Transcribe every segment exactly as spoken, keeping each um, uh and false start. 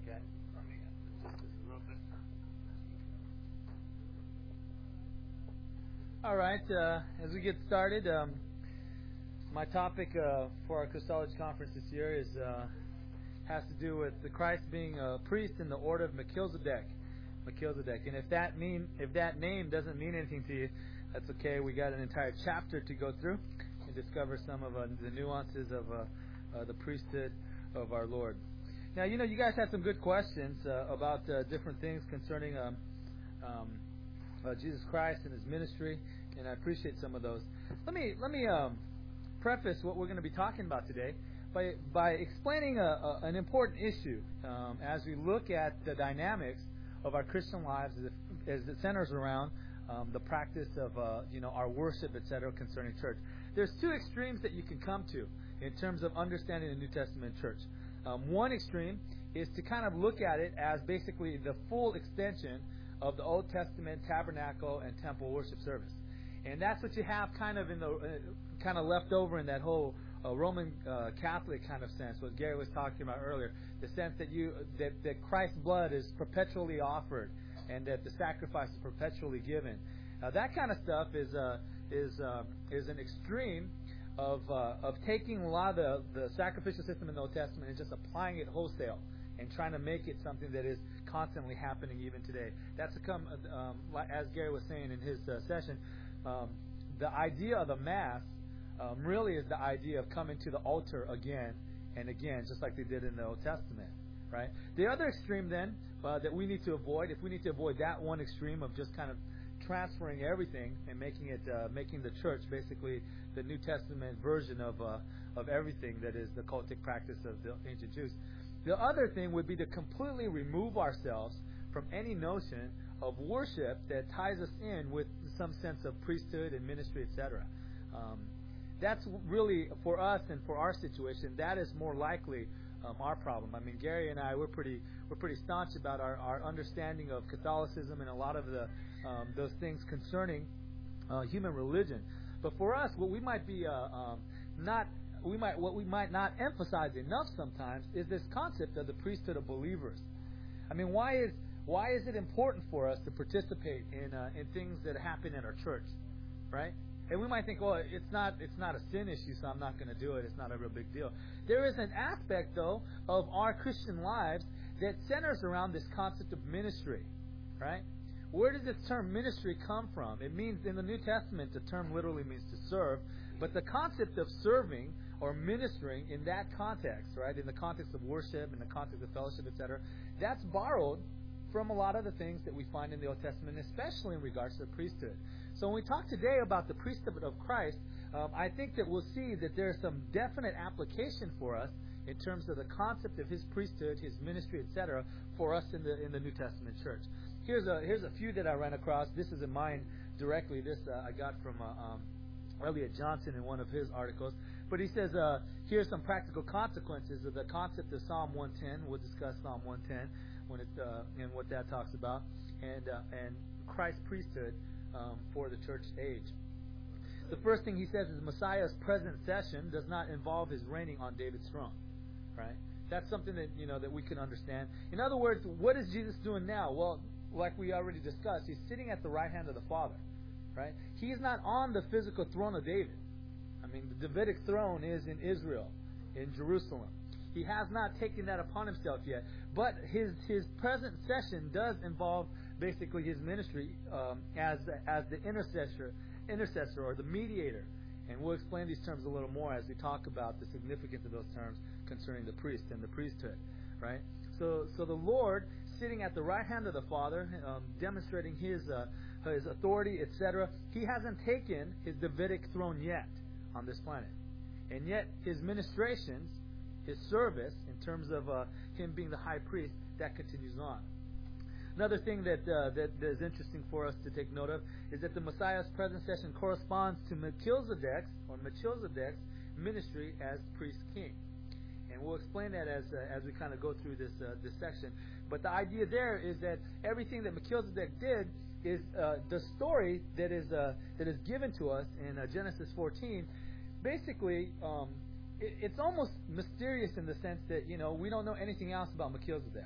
Okay. Let me adjust this a little bit. All right. Uh, as we get started, um, my topic uh, for our Christology conference this year is uh, has to do with the Christ being a priest in the order of Melchizedek. Melchizedek. And if that mean if that name doesn't mean anything to you, that's okay. We got an entire chapter to go through and discover some of uh, the nuances of uh, uh, the priesthood of our Lord. Now, you know, you guys had some good questions uh, about uh, different things concerning um, um, uh, Jesus Christ and His ministry, and I appreciate some of those. Let me let me um, preface what we're going to be talking about today by by explaining a, a, an important issue um, as we look at the dynamics of our Christian lives as it, as it centers around um, the practice of uh, you know our worship, et cetera, concerning church. There's two extremes that you can come to in terms of understanding the New Testament church. Um, one extreme is to kind of look at it as basically the full extension of the Old Testament tabernacle and temple worship service, and that's what you have kind of in the uh, kind of left over in that whole uh, Roman uh, Catholic kind of sense, what Gary was talking about earlier, the sense that you that, that Christ's blood is perpetually offered and that the sacrifice is perpetually given. Uh, that kind of stuff is uh, is um, is an extreme of uh, of taking a lot of the, the sacrificial system in the Old Testament and just applying it wholesale and trying to make it something that is constantly happening even today. That's a come, um, as Gary was saying in his uh, session, um, the idea of the Mass um, really is the idea of coming to the altar again and again, just like they did in the Old Testament, right? The other extreme then uh, that we need to avoid, if we need to avoid that one extreme of just kind of transferring everything and making it, uh, making the church basically the New Testament version of uh, of everything that is the cultic practice of the ancient Jews. The other thing would be to completely remove ourselves from any notion of worship that ties us in with some sense of priesthood and ministry, et cetera. Um, that's really, for us and for our situation, that is more likely um, our problem. I mean, Gary and I, we're pretty we're pretty staunch about our, our understanding of Catholicism and a lot of the um, those things concerning uh, human religion. But for us, what we might be uh, um, not we might what we might not emphasize enough sometimes is this concept of the priesthood of believers. I mean, why is why is it important for us to participate in uh, in things that happen in our church, right? And we might think, well, it's not it's not a sin issue, so I'm not going to do it. It's not a real big deal. There is an aspect, though, of our Christian lives that centers around this concept of ministry, right? Where does this term ministry come from? It means, in the New Testament, the term literally means to serve, but the concept of serving or ministering in that context, right, in the context of worship, in the context of fellowship, et cetera, that's borrowed from a lot of the things that we find in the Old Testament, especially in regards to the priesthood. So when we talk today about the priesthood of Christ, um, I think that we'll see that there's some definite application for us in terms of the concept of His priesthood, His ministry, et cetera, for us in the in the New Testament church. Here's a here's a few that I ran across. This isn't mine directly. This uh, I got from uh, um, Elliot Johnson in one of his articles. But he says, uh, here's some practical consequences of the concept of Psalm one ten. We'll discuss Psalm one ten when it uh, and what that talks about, and uh, and Christ's priesthood um, for the church age. The first thing he says is Messiah's present session does not involve His reigning on David's throne, right? That's something that you know that we can understand. In other words, what is Jesus doing now? Well, like we already discussed, He's sitting at the right hand of the Father, right? He's not on the physical throne of David. I mean, the Davidic throne is in Israel, in Jerusalem. He has not taken that upon Himself yet. But His His present session does involve basically His ministry um, as as the intercessor, intercessor or the mediator. And we'll explain these terms a little more as we talk about the significance of those terms concerning the priest and the priesthood, right? So, so the Lord sitting at the right hand of the Father, um, demonstrating His uh, His authority, et cetera. He hasn't taken His Davidic throne yet on this planet, and yet His ministrations, His service, in terms of uh, Him being the high priest, that continues on. Another thing that, uh, that that is interesting for us to take note of is that the Messiah's present session corresponds to Melchizedek's or Melchizedek's ministry as priest king, and we'll explain that as uh, as we kind of go through this uh, this section. But the idea there is that everything that Melchizedek did is uh, the story that is uh, that is given to us in uh, Genesis fourteen. Basically, um, it, it's almost mysterious in the sense that you know we don't know anything else about Melchizedek.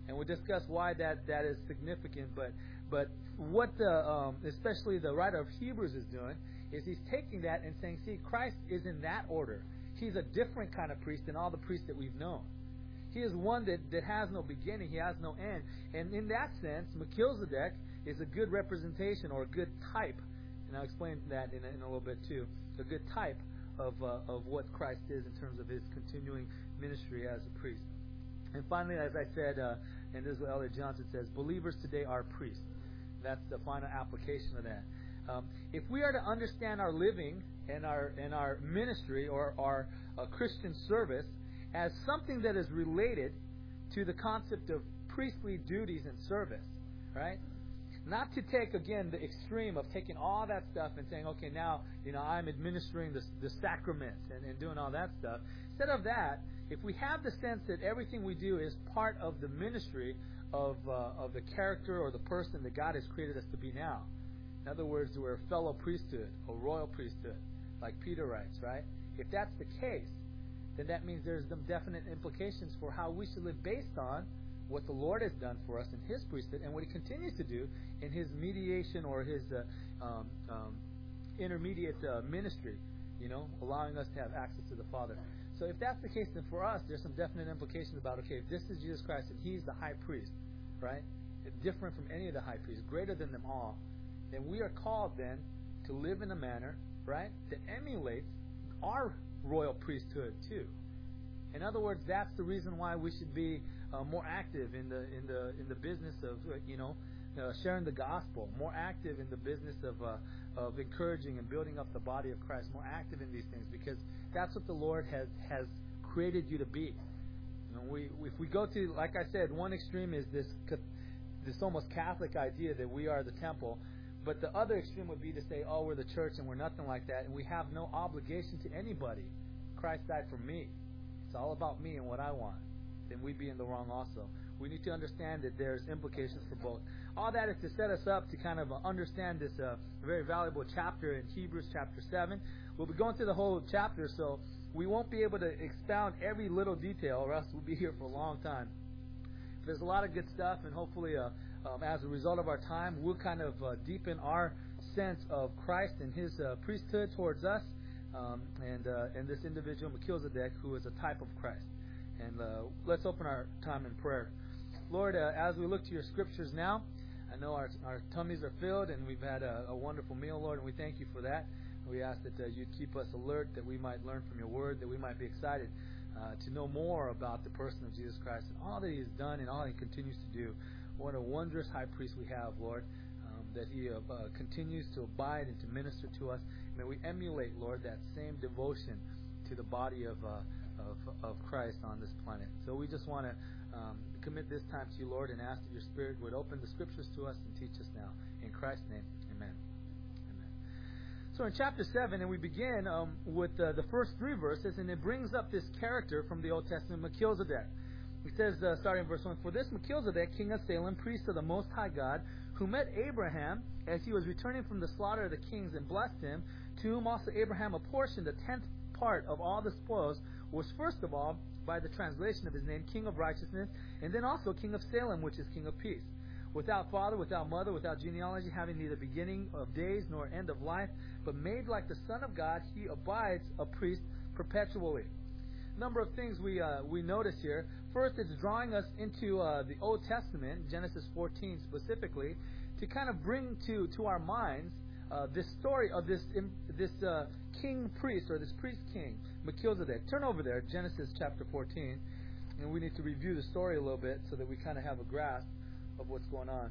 And we'll discuss why that, that is significant. But but what the um, especially the writer of Hebrews is doing is he's taking that and saying, see, Christ is in that order. He's a different kind of priest than all the priests that we've known. He is one that, that has no beginning. He has no end. And in that sense, Melchizedek is a good representation or a good type. And I'll explain that in a, in a little bit too. A good type of uh, of what Christ is in terms of his continuing ministry as a priest. And finally, as I said, uh, and this is what Elliot Johnson says, believers today are priests. That's the final application of that. Um, if we are to understand our living and our and our ministry or our uh, Christian service as something that is related to the concept of priestly duties and service, right? Not to take, again, the extreme of taking all that stuff and saying, okay, now, you know, I'm administering the, the sacraments and, and doing all that stuff. Instead of that, if we have the sense that everything we do is part of the ministry of uh, of the character or the person that God has created us to be now. In other words, we're a fellow priesthood, a royal priesthood, like Peter writes, right? If that's the case, then that means there's some definite implications for how we should live based on what the Lord has done for us in His priesthood and what He continues to do in His mediation or His uh, um, um, intermediate uh, ministry, you know, allowing us to have access to the Father. So if that's the case, then for us, there's some definite implications about, okay, if this is Jesus Christ and He's the high priest, right, different from any of the high priests, greater than them all, then we are called then to live in a manner, right, that emulates our royal priesthood too. In other words, that's the reason why we should be uh, more active in the in the in the business of uh, you know uh, sharing the gospel, more active in the business of uh, of encouraging and building up the body of Christ, more active in these things, because that's what the Lord has has created you to be. You know, we if we go to, like I said, one extreme is this this almost Catholic idea that we are the temple. But the other extreme would be to say, oh, we're the church and we're nothing like that, and we have no obligation to anybody. Christ died for me. It's all about me and what I want. Then we'd be in the wrong also. We need to understand that there's implications for both. All that is to set us up to kind of understand this uh, very valuable chapter in Hebrews chapter seven. We'll be going through the whole chapter, so we won't be able to expound every little detail, or else we'll be here for a long time. There's a lot of good stuff, and hopefully uh, Um, as a result of our time, we'll kind of uh, deepen our sense of Christ and His uh, priesthood towards us, um, and uh, and this individual Melchizedek, who is a type of Christ. And uh, let's open our time in prayer. Lord, uh, as we look to Your Scriptures now, I know our our tummies are filled, and we've had a, a wonderful meal, Lord, and we thank You for that. We ask that uh, You'd keep us alert, that we might learn from Your Word, that we might be excited uh, to know more about the person of Jesus Christ and all that He has done and all He continues to do. What a wondrous high priest we have, Lord, um, that He uh, uh, continues to abide and to minister to us. May we emulate, Lord, that same devotion to the body of uh, of, of Christ on this planet. So we just want to um, commit this time to You, Lord, and ask that Your Spirit would open the Scriptures to us and teach us now. In Christ's name, amen. Amen. So in chapter seven, and we begin um, with uh, the first three verses, and it brings up this character from the Old Testament, Melchizedek. He says, uh, starting in verse one, For this Melchizedek, king of Salem, priest of the Most High God, who met Abraham as he was returning from the slaughter of the kings and blessed him, to whom also Abraham apportioned the tenth part of all the spoils, was first of all, by the translation of his name, King of Righteousness, and then also King of Salem, which is King of Peace. Without father, without mother, without genealogy, having neither beginning of days nor end of life, but made like the Son of God, he abides a priest perpetually. Number of things we uh, we notice here. First, it's drawing us into uh, the Old Testament, Genesis fourteen specifically, to kind of bring to to our minds uh, this story of this this uh, king priest or this priest king Melchizedek. Turn over there, Genesis chapter fourteen, and we need to review the story a little bit so that we kind of have a grasp of what's going on.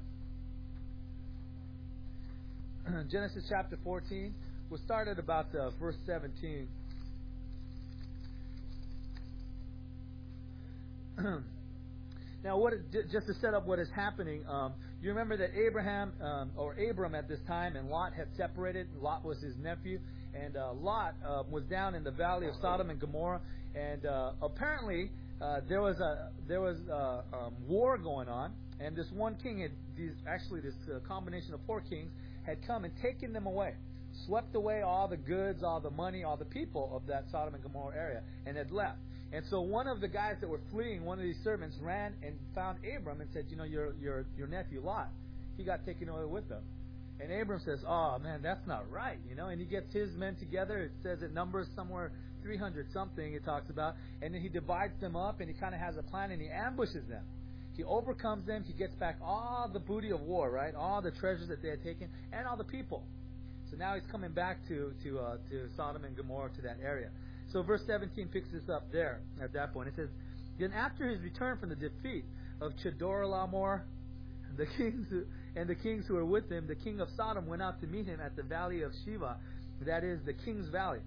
Genesis chapter fourteen. We'll start at about uh, verse seventeen. Now, what just to set up what is happening, um, you remember that Abraham um, or Abram at this time and Lot had separated. Lot was his nephew, and uh, Lot uh, was down in the valley of Sodom and Gomorrah, and uh, apparently uh, there was a there was a um, war going on, and this one king had these actually this uh, combination of four kings had come and taken them away, swept away all the goods, all the money, all the people of that Sodom and Gomorrah area, and had left. And so one of the guys that were fleeing, one of these servants, ran and found Abram and said, you know, your your your nephew Lot, he got taken away with them. And Abram says, oh, man, that's not right, you know. And he gets his men together. It says it numbers somewhere three hundred something it talks about. And then he divides them up, and he kind of has a plan, and he ambushes them. He overcomes them. He gets back all the booty of war, right, all the treasures that they had taken, and all the people. So now he's coming back to to uh, to Sodom and Gomorrah, to that area. So verse seventeen picks this up there at that point. It says, then after his return from the defeat of Chedorlaomer, the kings who, and the kings who were with him, the king of Sodom went out to meet him at the valley of Shiva, that is the king's valley.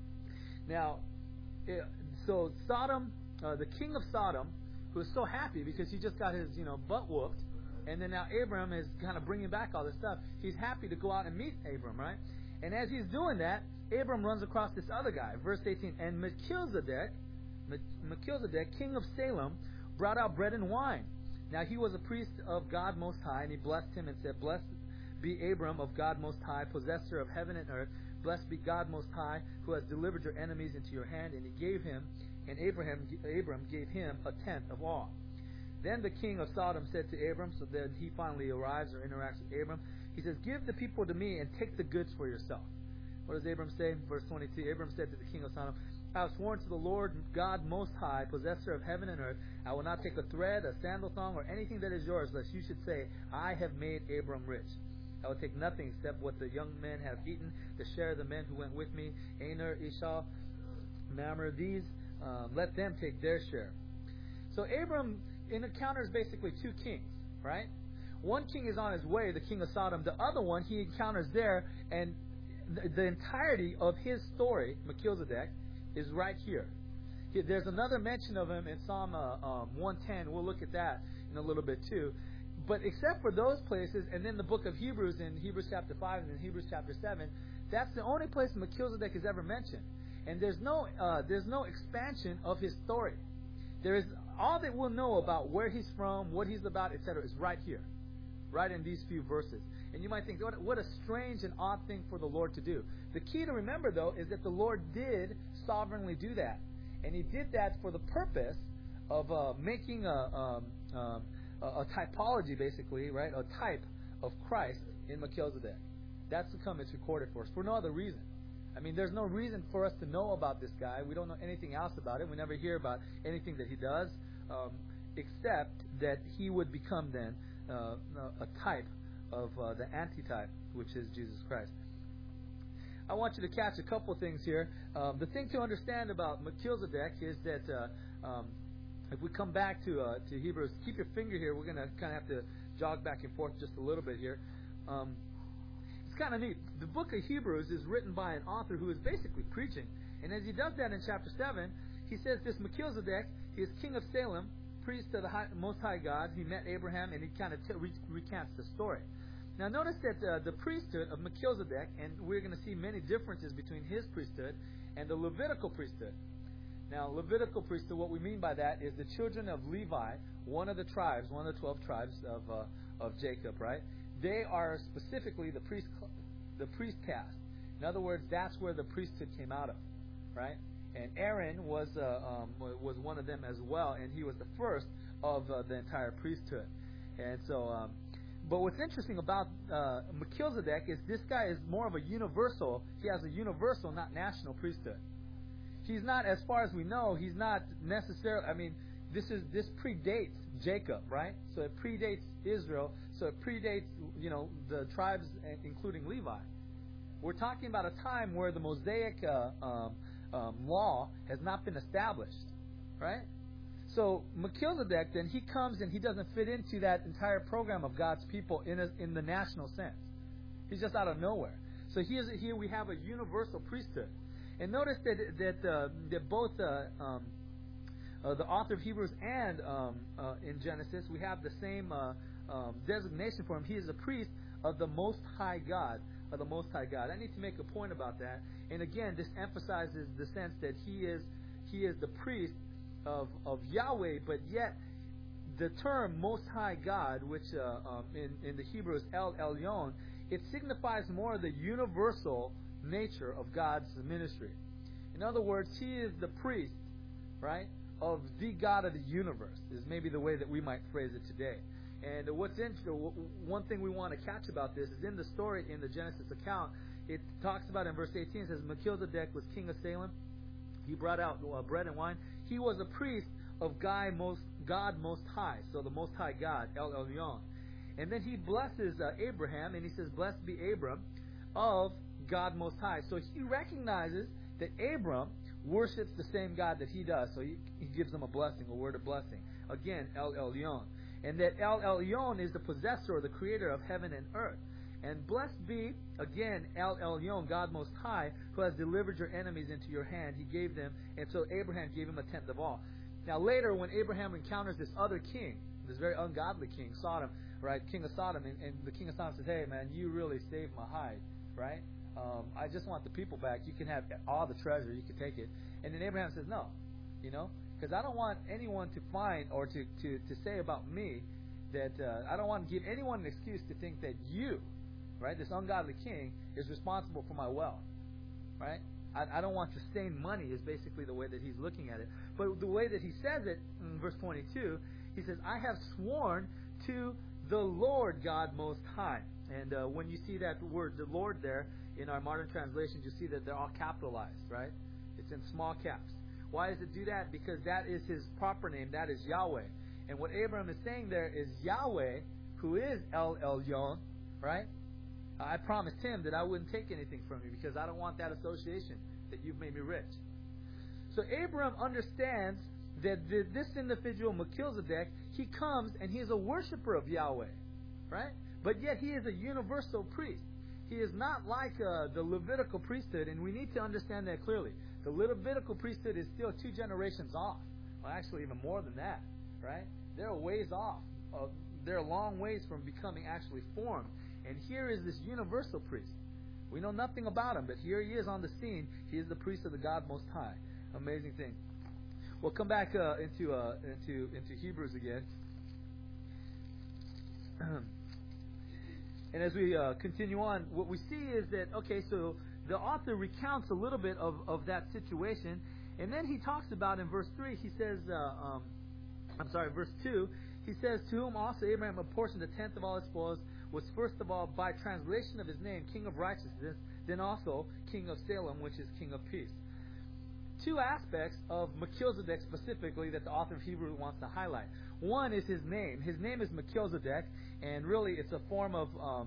Now, it, so Sodom, uh, the king of Sodom, who was so happy because he just got his you know butt whooped, and then now Abram is kind of bringing back all this stuff. He's happy to go out and meet Abram, right? And as he's doing that, Abram runs across this other guy. Verse eighteen, and Melchizedek, Melchizedek, king of Salem, brought out bread and wine. Now he was a priest of God Most High, and he blessed him and said, blessed be Abram of God Most High, possessor of heaven and earth. Blessed be God Most High, who has delivered your enemies into your hand. And he gave him, and Abraham, Abram gave him a tenth of all. Then the king of Sodom said to Abram, so that he finally arrives or interacts with Abram, he says, give the people to me and take the goods for yourself. What does Abram say? Verse twenty-two, Abram said to the king of Sodom, I have sworn to the Lord God Most High, possessor of heaven and earth, I will not take a thread, a sandal thong, or anything that is yours, lest you should say, I have made Abram rich. I will take nothing except what the young men have eaten, the share of the men who went with me, Aner, Ishal, Mamre, these, um, let them take their share. So Abram encounters basically two kings, right? One king is on his way, the king of Sodom. The other one he encounters there, and the, the entirety of his story, Melchizedek, is right here. There's another mention of him in Psalm uh, um, one ten. We'll look at that in a little bit too. But except for those places, and then the book of Hebrews in Hebrews chapter five and in Hebrews chapter seven, that's the only place Melchizedek is ever mentioned. And there's no uh, there's no expansion of his story. There is all that we'll know about where he's from, what he's about, et cetera, is right here, right in these few verses. And you might think, what, what a strange and odd thing for the Lord to do. The key to remember, though, is that the Lord did sovereignly do that. And he did that for the purpose of uh, making a, um, um, a, a typology, basically, right, a type of Christ in Melchizedek. That's the come it's recorded for us, for no other reason. I mean, there's no reason for us to know about this guy. We don't know anything else about him. We never hear about anything that he does, um, except that he would become then uh, a type of uh, the antitype, which is Jesus Christ. I want you to catch a couple things here. Um, the thing to understand about Melchizedek is that uh, um, if we come back to uh, to Hebrews, keep your finger here. We're going to kind of have to jog back and forth just a little bit here. Um, it's kind of neat. The book of Hebrews is written by an author who is basically preaching. And as he does that in chapter seven, he says this Melchizedek, he is king of Salem, priest of the high, Most High God. He met Abraham, and he kind of t- re- recants the story. Now notice that uh, the priesthood of Melchizedek, and we're going to see many differences between his priesthood and the Levitical priesthood. Now, Levitical priesthood, what we mean by that is the children of Levi, one of the tribes, one of the twelve tribes of uh, of Jacob, right? They are specifically the priest, the priest caste. In other words, that's where the priesthood came out of, right? And Aaron was uh, um, was one of them as well, and he was the first of uh, the entire priesthood. And so. Um, But what's interesting about uh, Melchizedek is this guy is more of a universal. He has a universal, not national priesthood. He's not, as far as we know, he's not necessarily. I mean, this is this predates Jacob, right? So it predates Israel. So it predates, you know, the tribes, including Levi. We're talking about a time where the Mosaic uh, um, um, law has not been established, right? So Melchizedek, then, he comes and he doesn't fit into that entire program of God's people in a, in the national sense. He's just out of nowhere. So he is, here we have a universal priesthood. And notice that that, uh, that both uh, um, uh, the author of Hebrews and um, uh, in Genesis, we have the same uh, um, designation for him. He is a priest of the Most High God, of the Most High God. I need to make a point about that. And again, this emphasizes the sense that he is he is the priest Of, of Yahweh, but yet the term Most High God, which uh, um, in, in the Hebrew is El Elyon, it signifies more the universal nature of God's ministry. In other words, he is the priest right, of the God of the universe, is maybe the way that we might phrase it today. And what's interesting, one thing we want to catch about this is in the story, in the Genesis account, it talks about in verse eighteen, it says, Melchizedek was king of Salem. He brought out uh, bread and wine. He was a priest of God most, God Most High, so the Most High God, El Elyon. And then he blesses uh, Abraham, and he says, blessed be Abram of God Most High. So he recognizes that Abram worships the same God that he does, so he, he gives him a blessing, a word of blessing. Again, El Elyon. And that El Elyon is the possessor or the creator of heaven and earth. And blessed be, again, El Elyon, God Most High, who has delivered your enemies into your hand. He gave them, and so Abraham gave him a tenth of all. Now later, when Abraham encounters this other king, this very ungodly king, Sodom, right, king of Sodom, and, and the king of Sodom says, hey man, you really saved my hide, right? Um, I just want the people back. You can have all the treasure. You can take it. And then Abraham says, no, you know, because I don't want anyone to find or to, to, to say about me that uh, I don't want to give anyone an excuse to think that you, right, this ungodly king, is responsible for my wealth, right? I, I don't want to stain money is basically the way that he's looking at it. But the way that he says it in verse twenty-two, he says, I have sworn to the Lord God Most High. And uh, when you see that word, the Lord, there in our modern translations, you see that they're all capitalized, right? It's in small caps. Why does it do that? Because that is his proper name. That is Yahweh. And what Abraham is saying there is Yahweh, who is El Elyon, right? I promised him that I wouldn't take anything from you because I don't want that association that you've made me rich. So Abraham understands that this individual, Melchizedek, he comes and he is a worshiper of Yahweh, right? But yet he is a universal priest. He is not like uh, the Levitical priesthood, and we need to understand that clearly. The Levitical priesthood is still two generations off. Well, actually, even more than that, right? They're a ways off. Uh, they're a long ways from becoming actually formed. And here is this universal priest. We know nothing about him, but here he is on the scene. He is the priest of the God Most High. Amazing thing. We'll come back uh, into uh, into into Hebrews again. And as we uh, continue on, what we see is that, okay, so the author recounts a little bit of, of that situation, and then he talks about in verse three, he says, uh, um, I'm sorry, verse two, he says, to whom also Abraham apportioned a tenth of all his spoils, was first of all, by translation of his name, King of Righteousness, then also King of Salem, which is King of Peace. Two aspects of Melchizedek specifically that the author of Hebrews wants to highlight. One is his name. His name is Melchizedek, and really it's a form of um,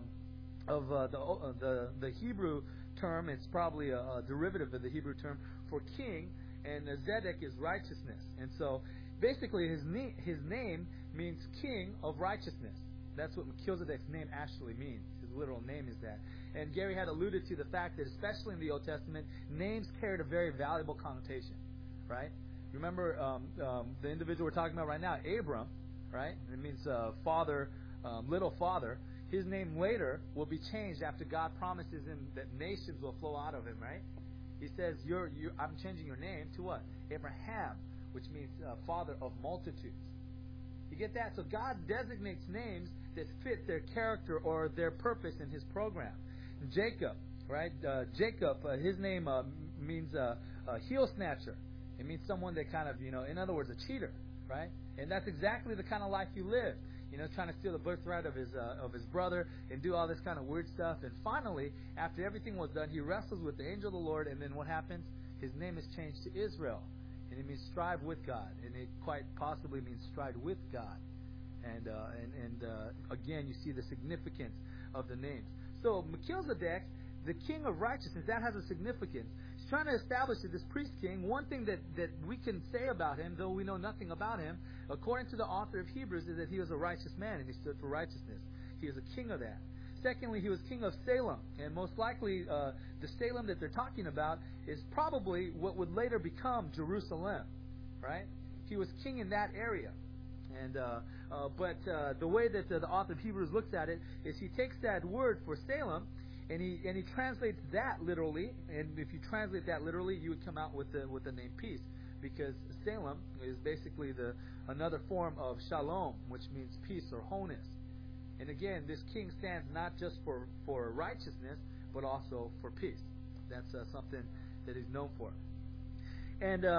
of uh, the, uh, the the Hebrew term. It's probably a, a derivative of the Hebrew term for king, and Zedek is righteousness. And so basically his, ne- his name means King of Righteousness. That's what Melchizedek's name actually means. His literal name is that. And Gary had alluded to the fact that, especially in the Old Testament, names carried a very valuable connotation, right? Remember um, um, the individual we're talking about right now, Abram, right? It means uh, father, um, little father. His name later will be changed after God promises him that nations will flow out of him, right? He says, "You're, you're, I'm changing your name to what? Abraham, which means uh, father of multitudes." You get that? So God designates names that fit their character or their purpose in His program. Jacob, right? Uh, Jacob, uh, his name uh, means uh, uh, heel snatcher. It means someone that kind of, you know, in other words, a cheater, right? And that's exactly the kind of life he lived. You know, trying to steal the birthright of his uh, of his brother and do all this kind of weird stuff. And finally, after everything was done, he wrestles with the angel of the Lord. And then what happens? His name is changed to Israel. And it means strive with God. And it quite possibly means strive with God. And, uh, and, and uh, again, you see the significance of the names. So Melchizedek, the king of righteousness, that has a significance. He's trying to establish that this priest king, one thing that, that we can say about him, though we know nothing about him, according to the author of Hebrews, is that he was a righteous man and he stood for righteousness. He was a king of that. Secondly, he was king of Salem. And most likely, uh, the Salem that they're talking about is probably what would later become Jerusalem. Right? He was king in that area. And uh, uh, But uh, the way that uh, the author of Hebrews looks at it is he takes that word for Salem and he and he translates that literally. And if you translate that literally, you would come out with the with the name peace, because Salem is basically the another form of shalom, which means peace or wholeness. And again, this king stands not just for, for righteousness, but also for peace. That's uh, something that he's known for. And uh,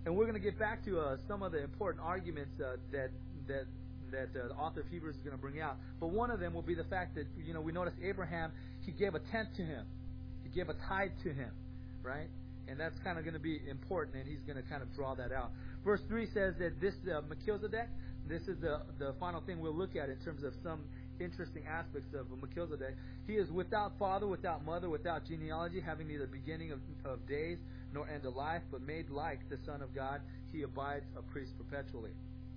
and we're going to get back to uh, some of the important arguments uh, that that that uh, the author of Hebrews is going to bring out. But one of them will be the fact that, you know, we notice Abraham, he gave a tenth to him. He gave a tithe to him, right? And that's kind of going to be important, and he's going to kind of draw that out. Verse three says that this uh, Melchizedek, this is the, the final thing we'll look at in terms of some interesting aspects of Melchizedek. He is without father, without mother, without genealogy, having neither beginning of, of days nor end of life, but made like the Son of God. He abides a priest perpetually.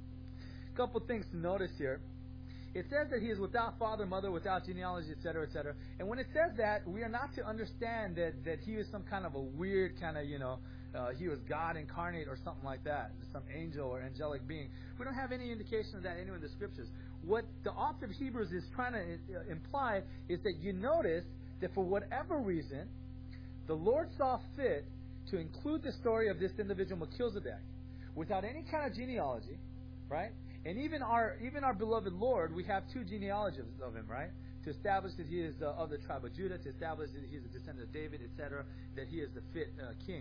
A couple things to notice here. It says that he is without father, mother, without genealogy, et cetera, et cetera. And when it says that, we are not to understand that, that he was some kind of a weird kind of, you know, uh, he was God incarnate or something like that, some angel or angelic being. We don't have any indication of that anywhere in the Scriptures. What the author of Hebrews is trying to uh, imply is that you notice that for whatever reason, the Lord saw fit to include the story of this individual Melchizedek without any kind of genealogy, right? And even our even our beloved Lord, we have two genealogies of him, right? To establish that he is uh, of the tribe of Judah, to establish that he is a descendant of David, et cetera, that he is the fit uh, king.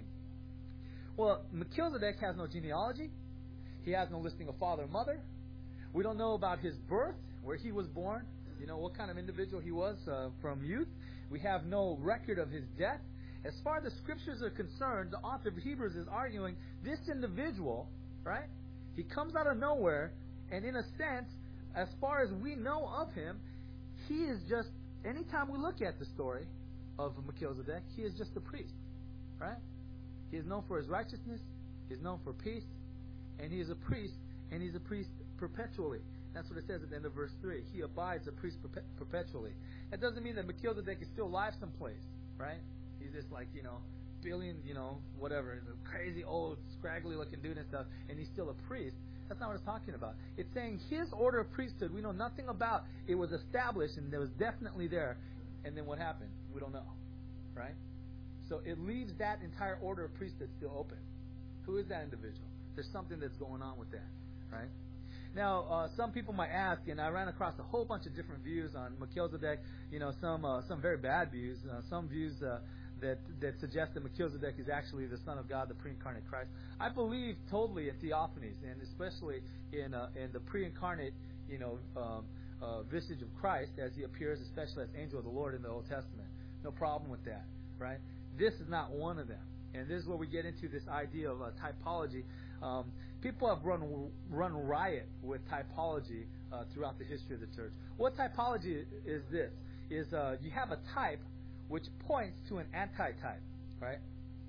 Well, Melchizedek has no genealogy. He has no listing of father and mother. We don't know about his birth, where he was born, you know, what kind of individual he was uh, from youth. We have no record of his death. As far as the Scriptures are concerned, the author of Hebrews is arguing this individual, right? He comes out of nowhere, and in a sense, as far as we know of him, he is just, anytime we look at the story of Melchizedek, he is just a priest, right? He is known for his righteousness, he is known for peace, and he is a priest, and he's a priest perpetually. That's what it says at the end of verse three. He abides a priest perpetually. That doesn't mean that Melchizedek is still alive someplace, right? He's just like, you know, billion, you know, whatever, crazy old, scraggly looking dude and stuff, and he's still a priest. That's not what it's talking about. It's saying his order of priesthood, we know nothing about. It was established, and it was definitely there. And then what happened? We don't know, right? So it leaves that entire order of priesthood still open. Who is that individual? There's something that's going on with that, right? Now, uh, some people might ask, and I ran across a whole bunch of different views on Melchizedek. You know, some uh, some very bad views, uh, some views uh, that that suggest that Melchizedek is actually the Son of God, the pre-incarnate Christ. I believe totally in theophanies, and especially in uh, in the pre-incarnate, you know, um, uh, visage of Christ as he appears, especially as angel of the Lord in the Old Testament. No problem with that, right? This is not one of them, and this is where we get into this idea of uh, typology. Um, people have run run riot with typology uh, throughout the history of the church. What typology is this? Is uh, you have a type which points to an antitype, right?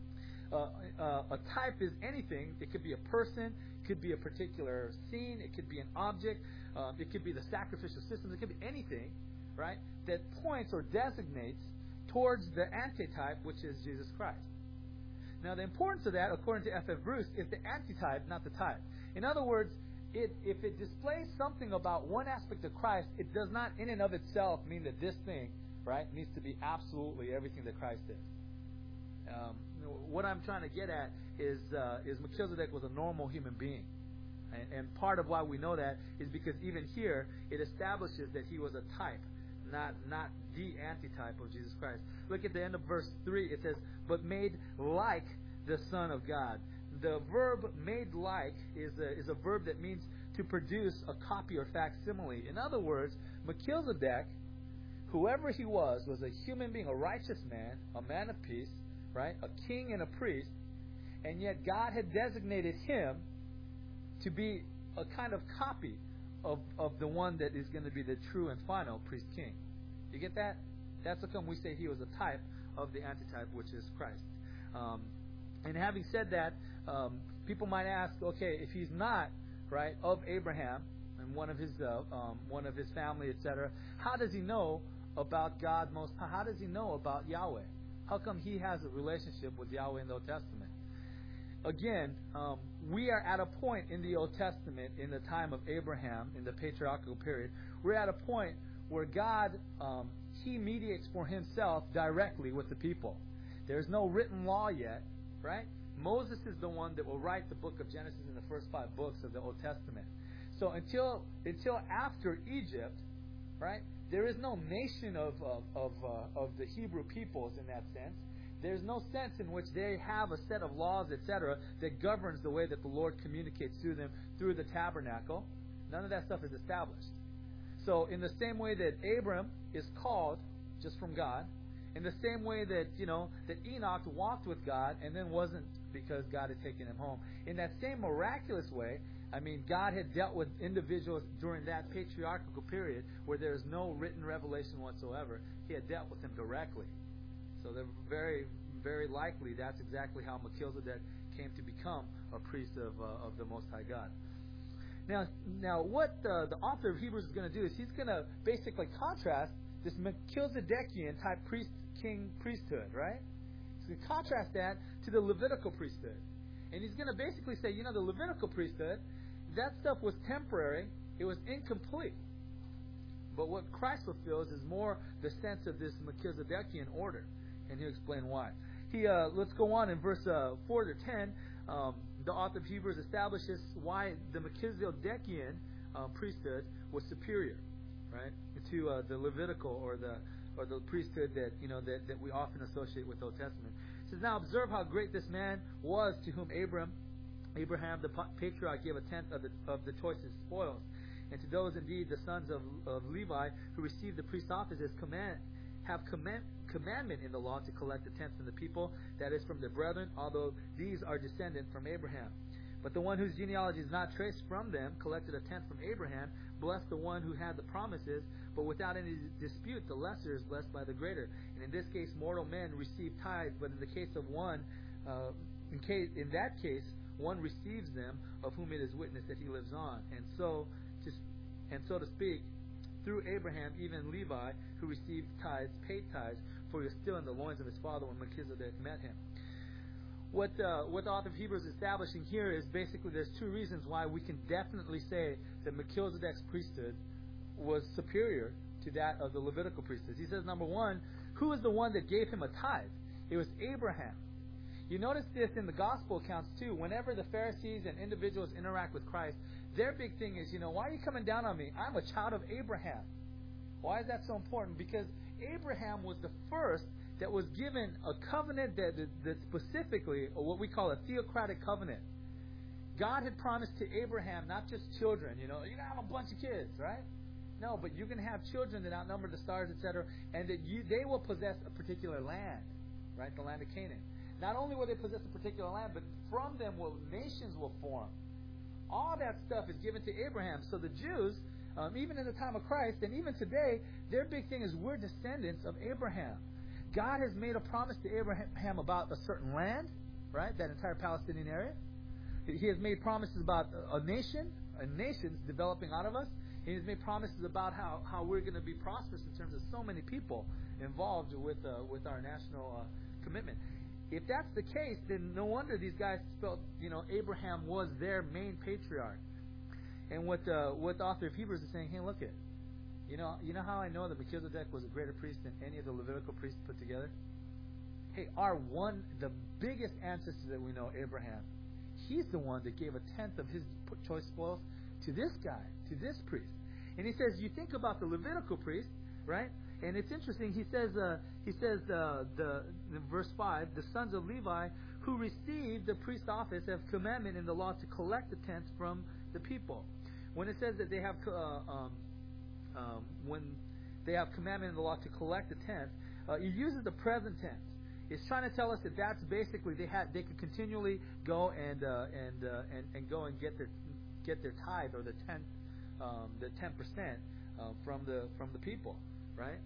Uh, uh, a type is anything. It could be a person, it could be a particular scene, it could be an object, uh, it could be the sacrificial systems, it could be anything, right, that points or designates towards the antitype, which is Jesus Christ. Now, the importance of that, according to F F Bruce, is the antitype, not the type. In other words, it, if it displays something about one aspect of Christ, it does not in and of itself mean that this thing, right, needs to be absolutely everything that Christ is. Um, what I'm trying to get at is uh, is Melchizedek was a normal human being. And, and part of why we know that is because even here, it establishes that he was a type, not not the antitype of Jesus Christ. Look at the end of verse three. It says, but made like the Son of God. The verb made like is a, is a verb that means to produce a copy or facsimile. In other words, Melchizedek, whoever he was, was a human being, a righteous man, a man of peace, right? A king and a priest. And yet God had designated him to be a kind of copy of, of the one that is going to be the true and final priest king. You get that? That's how come we say he was a type of the antitype, which is Christ. Um, and having said that, um, people might ask, okay, if he's not, right, of Abraham and one of his uh, um, one of his family, et cetera, how does he know about God most high? How does he know about Yahweh? How come he has a relationship with Yahweh in the Old Testament? Again, um, we are at a point in the Old Testament, in the time of Abraham, in the patriarchal period, we're at a point where God, um, he mediates for himself directly with the people. There's no written law yet, right? Moses is the one that will write the book of Genesis in the first five books of the Old Testament. So until until after Egypt, right, there is no nation of of of, uh, of the Hebrew peoples in that sense. there's no sense in which they have a set of laws, et cetera, that governs the way that the Lord communicates through them through the tabernacle. None of that stuff is established. So in the same way that Abram is called just from God, in the same way that, you know, that Enoch walked with God and then wasn't because God had taken him home, in that same miraculous way, I mean, God had dealt with individuals during that patriarchal period where there is no written revelation whatsoever. He had dealt with them directly. So they're very, very likely that's exactly how Melchizedek came to become a priest of uh, of the Most High God. Now, now what uh, the author of Hebrews is going to do is he's going to basically contrast this Melchizedekian type priest, king priesthood, right? He's going to contrast that to the Levitical priesthood. And he's going to basically say, you know, the Levitical priesthood, that stuff was temporary. It was incomplete. But what Christ fulfills is more the sense of this Melchizedekian order. And he'll explain why. He uh, let's go on in verse uh, four to ten. Um, the author of Hebrews establishes why the Melchizedekian uh, priesthood was superior, right, to uh, the Levitical or the or the priesthood that you know that, that we often associate with the Old Testament. It says, now observe how great this man was, to whom Abram, Abraham the patriarch, gave a tenth of the of the choicest spoils, and to those indeed the sons of, of Levi who received the priest's office as command have command. commandment in the law to collect the tenth from the people, that is from their brethren, although these are descendant from Abraham. But the one whose genealogy is not traced from them collected a tenth from Abraham, blessed the one who had the promises, but without any dispute the lesser is blessed by the greater. And in this case mortal men receive tithes, but in the case of one, uh, in, case, in that case, one receives them, of whom it is witness that he lives on. And so, to, and so to speak, through Abraham, even Levi, who received tithes, paid tithes, for he was still in the loins of his father when Melchizedek met him. What uh, what the author of Hebrews is establishing here is basically there's two reasons why we can definitely say that Melchizedek's priesthood was superior to that of the Levitical priesthood. He says, number one, who is the one that gave him a tithe? It was Abraham. You notice this in the gospel accounts too. Whenever the Pharisees and individuals interact with Christ, their big thing is, you know, why are you coming down on me? I'm a child of Abraham. Why is that so important? Because Abraham was the first that was given a covenant that, that, that specifically, or what we call a theocratic covenant. God had promised to Abraham not just children, you know, you're going to have a bunch of kids, right? No, but you're going to have children that outnumber the stars, et cetera, and that you they will possess a particular land, right, the land of Canaan. Not only will they possess a particular land, but from them will nations will form. All that stuff is given to Abraham. So the Jews, um, even in the time of Christ, and even today, their big thing is we're descendants of Abraham. God has made a promise to Abraham about a certain land, right, that entire Palestinian area. He has made promises about a nation, a nations developing out of us. He has made promises about how, how we're going to be prosperous in terms of so many people involved with uh, with our national uh, commitment. If that's the case, then no wonder these guys felt, you know, Abraham was their main patriarch. And what uh, what the author of Hebrews is saying, hey, look at, you know, you know how I know that Melchizedek was a greater priest than any of the Levitical priests put together? Hey, our one, the biggest ancestor that we know, Abraham, he's the one that gave a tenth of his choice spoils to this guy, to this priest. And he says, you think about the Levitical priest, right? And it's interesting. He says, uh, he says, uh, the in verse five, the sons of Levi who received the priest office have commandment in the law to collect the tenth from the people. When it says that they have, uh, um, um, when they have commandment in the law to collect the tenth, uh, it uses the present tense. It's trying to tell us that that's basically they had they could continually go and uh, and, uh, and and go and get their get their tithe or the tenth, um, the ten percent uh, from the from the people. Right?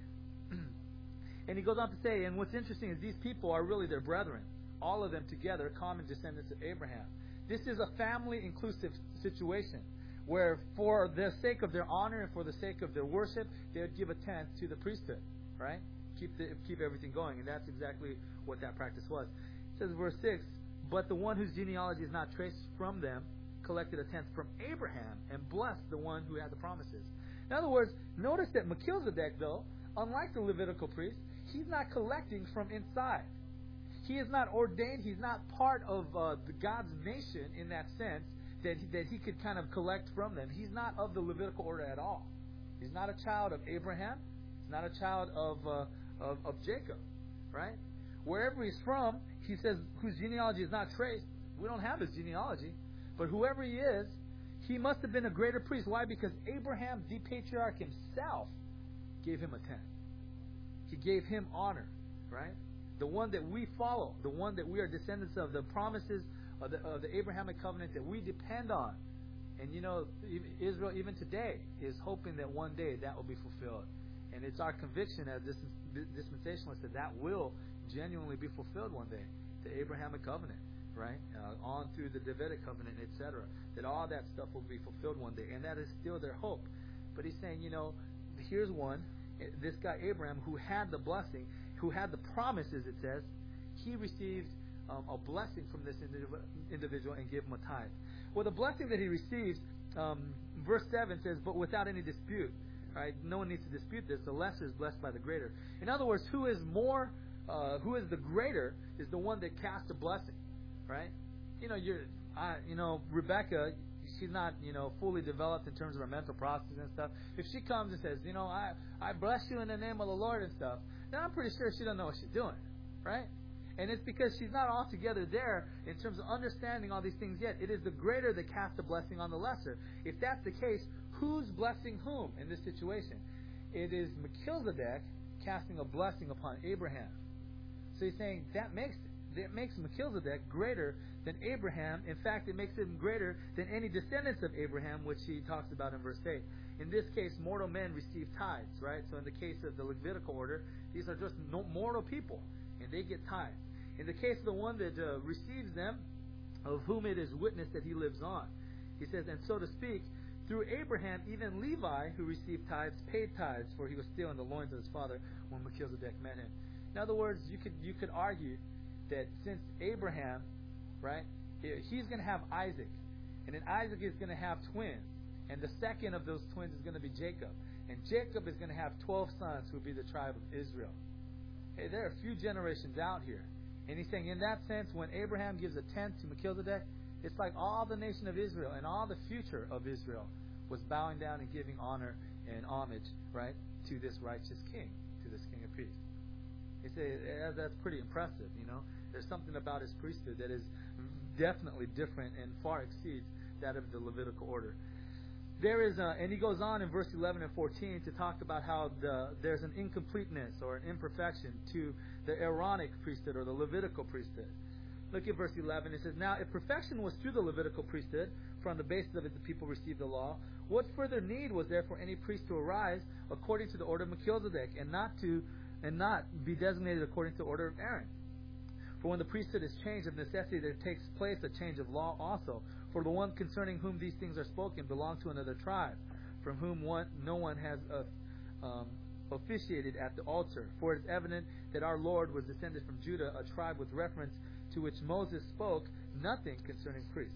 And he goes on to say, and what's interesting is these people are really their brethren. All of them together, common descendants of Abraham. This is a family-inclusive situation where for the sake of their honor and for the sake of their worship, they would give a tenth to the priesthood. Right? Keep the, keep everything going. And that's exactly what that practice was. It says, verse six, but the one whose genealogy is not traced from them collected a tenth from Abraham and blessed the one who had the promises. In other words, notice that Melchizedek, though, unlike the Levitical priest, he's not collecting from inside. He is not ordained. He's not part of uh, the God's nation in that sense that he, that he could kind of collect from them. He's not of the Levitical order at all. He's not a child of Abraham. He's not a child of uh, of, of Jacob, right? wherever he's from, he says, whose genealogy is not traced. We don't have his genealogy. But whoever he is, he must have been a greater priest. Why? Because Abraham, the patriarch himself, gave him a tenth. He gave him honor, right? The one that we follow, the one that we are descendants of, the promises of the, of the Abrahamic covenant that we depend on. And you know, Israel even today is hoping that one day that will be fulfilled. And it's our conviction as dispensationalists that that will genuinely be fulfilled one day. The Abrahamic covenant, right? Uh, on through the Davidic covenant, et cetera. That all that stuff will be fulfilled one day. And that is still their hope. But he's saying, you know, here's one. This guy Abraham, who had the blessing, who had the promises, it says, he received um, a blessing from this individual and gave him a tithe. Well, the blessing that he receives, um, verse seven says, but without any dispute. Right? No one needs to dispute this. The lesser is blessed by the greater. In other words, who is more, uh, who is the greater is the one that casts a blessing. Right? You know, you're, I, you know, Rebecca, she's not, you know, fully developed in terms of her mental processing and stuff. If she comes and says, you know, I, I bless you in the name of the Lord and stuff, then I'm pretty sure she doesn't know what she's doing. Right? And it's because she's not altogether there in terms of understanding all these things yet. It is the greater that casts a blessing on the lesser. If that's the case, who's blessing whom in this situation? It is Melchizedek casting a blessing upon Abraham. So he's saying that makes that makes Melchizedek greater than Abraham. In fact, it makes him greater than any descendants of Abraham, which he talks about in verse eight. In this case, mortal men receive tithes, right? So in the case of the Levitical order, these are just no, mortal people, and they get tithes. In the case of the one that uh, receives them, of whom it is witnessed that he lives on, he says, and so to speak, through Abraham, even Levi, who received tithes, paid tithes, for he was still in the loins of his father when Melchizedek met him. In other words, you could you could argue that since Abraham, right, he's going to have Isaac, and then Isaac is going to have twins, and the second of those twins is going to be Jacob, and Jacob is going to have twelve sons who will be the tribe of Israel. Hey, there are a few generations out here. And he's saying, in that sense, when Abraham gives a tenth to Melchizedek, it's like all the nation of Israel and all the future of Israel was bowing down and giving honor and homage, right, to this righteous king, to this king of priests. He says that's pretty impressive, you know. There's something about his priesthood that is definitely different and far exceeds that of the Levitical order. There is, a, and he goes on in verse eleven and fourteen to talk about how the, there's an incompleteness or an imperfection to the Aaronic priesthood or the Levitical priesthood. Look at verse eleven. It says, now if perfection was through the Levitical priesthood, for on the basis of it the people received the law, what further need was there for any priest to arise according to the order of Melchizedek and not to and not be designated according to the order of Aaron? For when the priesthood is changed, of necessity there takes place a change of law also. For the one concerning whom these things are spoken belonged to another tribe, from whom one, no one has uh, um, officiated at the altar. For it is evident that our Lord was descended from Judah, a tribe with reference to which Moses spoke nothing concerning priests.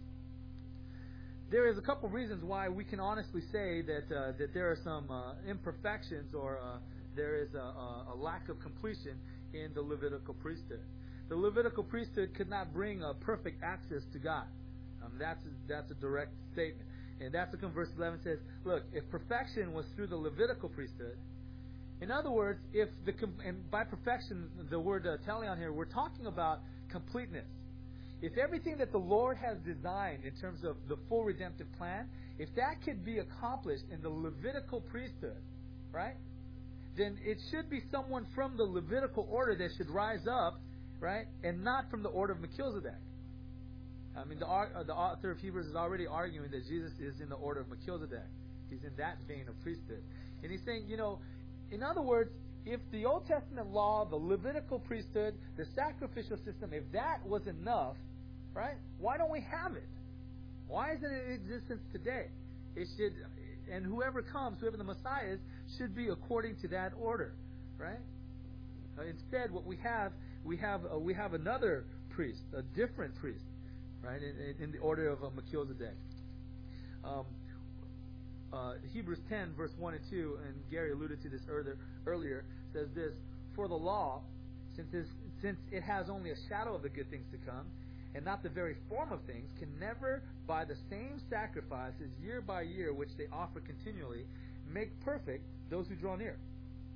There is a couple reasons why we can honestly say that uh, that there are some uh, imperfections or uh, there is a, a lack of completion in the Levitical priesthood. The Levitical priesthood could not bring a perfect access to God. Um, that's, a, that's a direct statement. And that's what verse eleven says, look, if perfection was through the Levitical priesthood, in other words, if the and by perfection, the word uh, teleon here, we're talking about completeness. If everything that the Lord has designed in terms of the full redemptive plan, if that could be accomplished in the Levitical priesthood, right, then it should be someone from the Levitical order that should rise up, right, and not from the order of Melchizedek. I mean, the, the author of Hebrews is already arguing that Jesus is in the order of Melchizedek. He's in that vein of priesthood. And he's saying, you know, in other words, if the Old Testament law, the Levitical priesthood, the sacrificial system, if that was enough, right, why don't we have it? Why isn't it in existence today? It should, and whoever comes, whoever the Messiah is, should be according to that order, right? Uh, instead, what we have, we have, uh, we have another priest, a different priest, right, in, in the order of uh, Melchizedek. Um, uh, Hebrews ten, verse one and two, and Gary alluded to this earlier, earlier, says this, for the law, since, this, since it has only a shadow of the good things to come, and not the very form of things, can never, by the same sacrifices year by year, which they offer continually, make perfect those who draw near.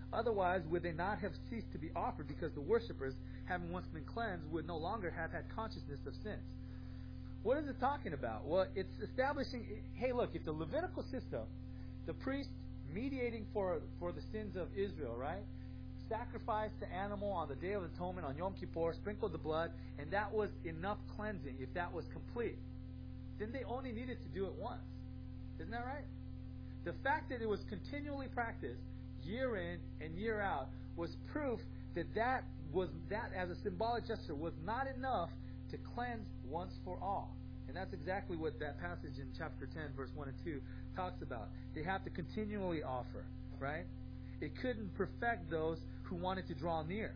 Otherwise, would they not have ceased to be offered, because the worshippers, having once been cleansed, would no longer have had consciousness of sins? What is it talking about? Well, it's establishing, hey, look, if the Levitical system, the priest mediating for, for the sins of Israel, right, sacrificed the animal on the Day of Atonement, on Yom Kippur, sprinkled the blood, and that was enough cleansing, if that was complete, then they only needed to do it once. Isn't that right? The fact that it was continually practiced, year in and year out, was proof that that was that as a symbolic gesture was not enough to cleanse once for all. And that's exactly what that passage in chapter ten, verse one and two talks about. They have to continually offer, right? It couldn't perfect those who wanted to draw near.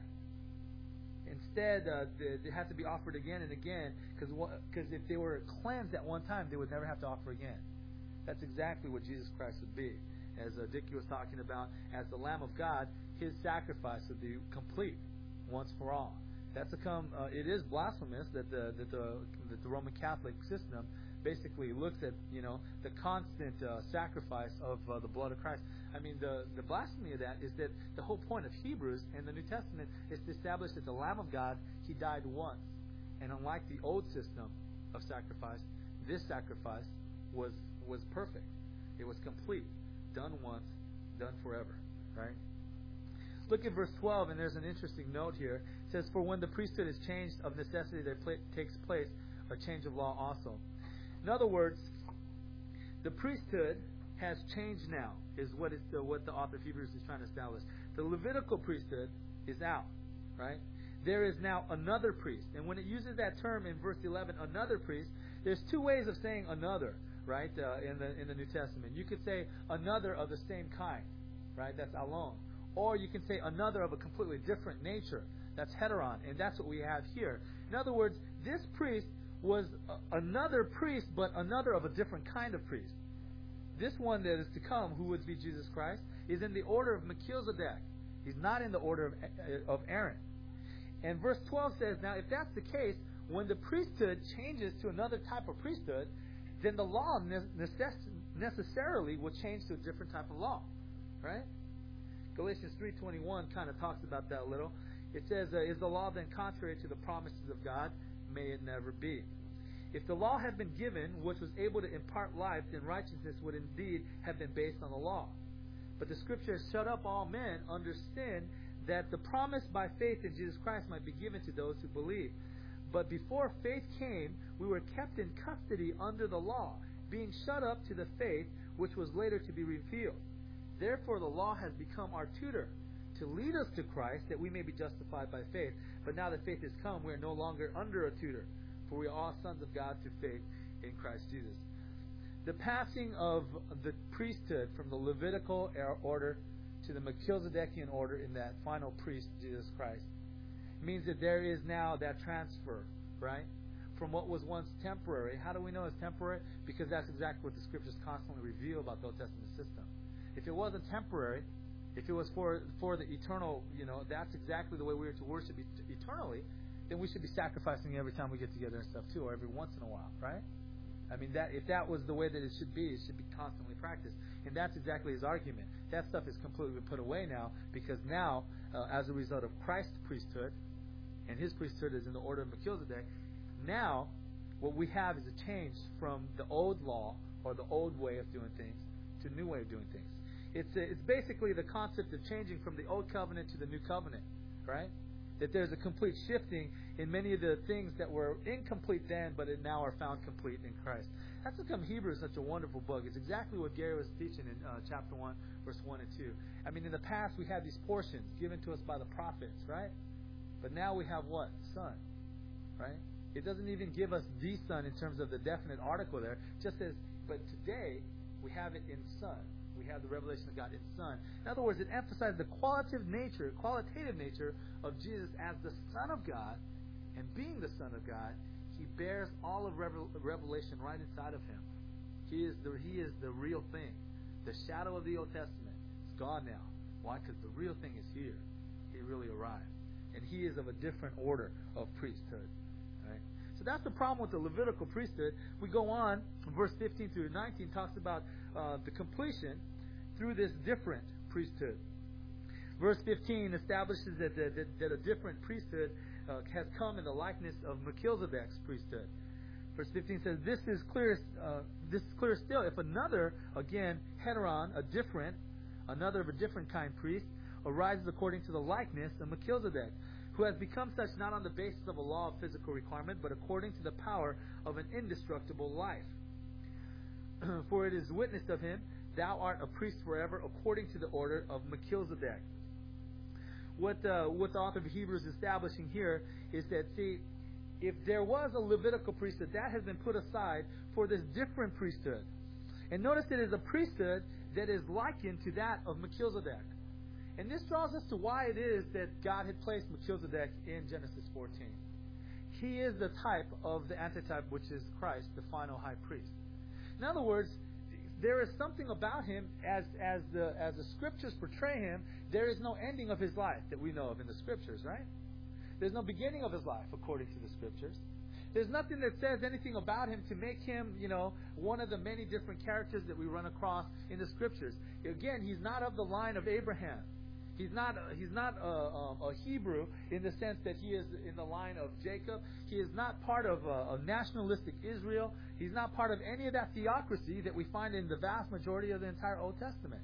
Instead, uh, they, they had to be offered again and again, because if they were cleansed at one time, they would never have to offer again. That's exactly what Jesus Christ would be. As uh, Dickie was talking about, as the Lamb of God, His sacrifice would be complete once for all. That's become, uh, it is blasphemous that the, that the that the Roman Catholic system basically looks at, you know, the constant uh, sacrifice of uh, the blood of Christ. I mean, the, the blasphemy of that is that the whole point of Hebrews and the New Testament is to establish that the Lamb of God, He died once. And unlike the old system of sacrifice, this sacrifice was was perfect. It was complete. Done once, done forever. Right? Look at verse twelve, and there's an interesting note here. It says, "For when the priesthood is changed, of necessity there pl- takes place a change of law also." In other words, the priesthood has changed now, is what is the, what the author of Hebrews is trying to establish. The Levitical priesthood is out, right? There is now another priest. And when it uses that term in verse eleven, another priest, there's two ways of saying another, right, uh, in the in the New Testament. You could say another of the same kind, right? That's alon. Or you can say another of a completely different nature. That's heteron. And that's what we have here. In other words, this priest was a, another priest, but another of a different kind of priest. This one that is to come, who would be Jesus Christ, is in the order of Melchizedek. He's not in the order of, of Aaron. And verse twelve says, now if that's the case, when the priesthood changes to another type of priesthood, then the law necess- necessarily will change to a different type of law. Right? Galatians three twenty-one kind of talks about that a little. It says, uh, is the law then contrary to the promises of God? May it never be. If the law had been given, which was able to impart life, then righteousness would indeed have been based on the law. But the Scripture has shut up all men under sin, that the promise by faith in Jesus Christ might be given to those who believe. But before faith came, we were kept in custody under the law, being shut up to the faith which was later to be revealed. Therefore the law has become our tutor, to lead us to Christ, that we may be justified by faith. But now that faith has come, we are no longer under a tutor, for we are all sons of God through faith in Christ Jesus. The passing of the priesthood from the Levitical order to the Melchizedekian order in that final priest, Jesus Christ, means that there is now that transfer, right? From what was once temporary. How do we know it's temporary? Because that's exactly what the Scriptures constantly reveal about the Old Testament system. If it wasn't temporary, if it was for for the eternal, you know, that's exactly the way we are to worship et- eternally, then we should be sacrificing every time we get together and stuff too, or every once in a while, right? I mean, that if that was the way that it should be, it should be constantly practiced. And that's exactly his argument. That stuff is completely been put away now, because now, uh, as a result of Christ's priesthood, and his priesthood is in the order of Melchizedek, now what we have is a change from the old law, or the old way of doing things, to a new way of doing things. It's a, it's basically the concept of changing from the old covenant to the new covenant, right? That there's a complete shifting in many of the things that were incomplete then, but now are found complete in Christ. That's become Hebrews such a wonderful book. It's exactly what Gary was teaching in uh, chapter one, verse one and two. I mean, in the past we had these portions given to us by the prophets, right? But now we have what? Son, right? It doesn't even give us the Son in terms of the definite article there. Just as, but today we have it in Son. We have the revelation of God in Son. In other words, it emphasizes the qualitative nature, qualitative nature of Jesus as the Son of God, and being the Son of God, He bears all of revelation right inside of Him. He is the He is the real thing. The shadow of the Old Testament is gone now. Why? Because the real thing is here. He really arrived, and He is of a different order of priesthood. Right? So that's the problem with the Levitical priesthood. We go on, verse fifteen through nineteen talks about uh, the completion through this different priesthood. Verse fifteen establishes that, that, that a different priesthood uh, has come in the likeness of Melchizedek's priesthood. Verse fifteen says, "This is clear. Uh, this is clear still. If another, again, heteron, a different, another of a different kind priest, arises according to the likeness of Melchizedek, who has become such not on the basis of a law of physical requirement, but according to the power of an indestructible life. For it is witnessed of him, thou art a priest forever, according to the order of Melchizedek." What uh, what the author of Hebrews is establishing here is that, see, if there was a Levitical priesthood, that has been put aside for this different priesthood. And notice it is a priesthood that is likened to that of Melchizedek. And this draws us to why it is that God had placed Melchizedek in Genesis fourteen. He is the type of the antitype, which is Christ, the final high priest. In other words, there is something about him, as as the as the Scriptures portray him, there is no ending of his life that we know of in the Scriptures, right? There's no beginning of his life, according to the Scriptures. There's nothing that says anything about him to make him, you know, one of the many different characters that we run across in the Scriptures. Again, he's not of the line of Abraham. He's not he's not a, a, a Hebrew in the sense that he is in the line of Jacob. He is not part of a, a nationalistic Israel. He's not part of any of that theocracy that we find in the vast majority of the entire Old Testament.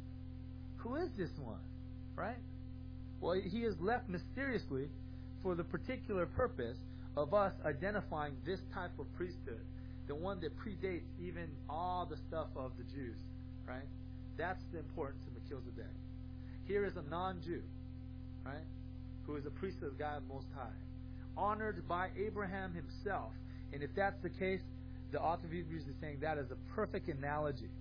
Who is this one? Right? Well, he is left mysteriously for the particular purpose of us identifying this type of priesthood, the one that predates even all the stuff of the Jews. Right? That's the importance of Melchizedek. Here is a non-Jew, right, who is a priest of God Most High, honored by Abraham himself. And if that's the case, the author of Hebrews is saying that is a perfect analogy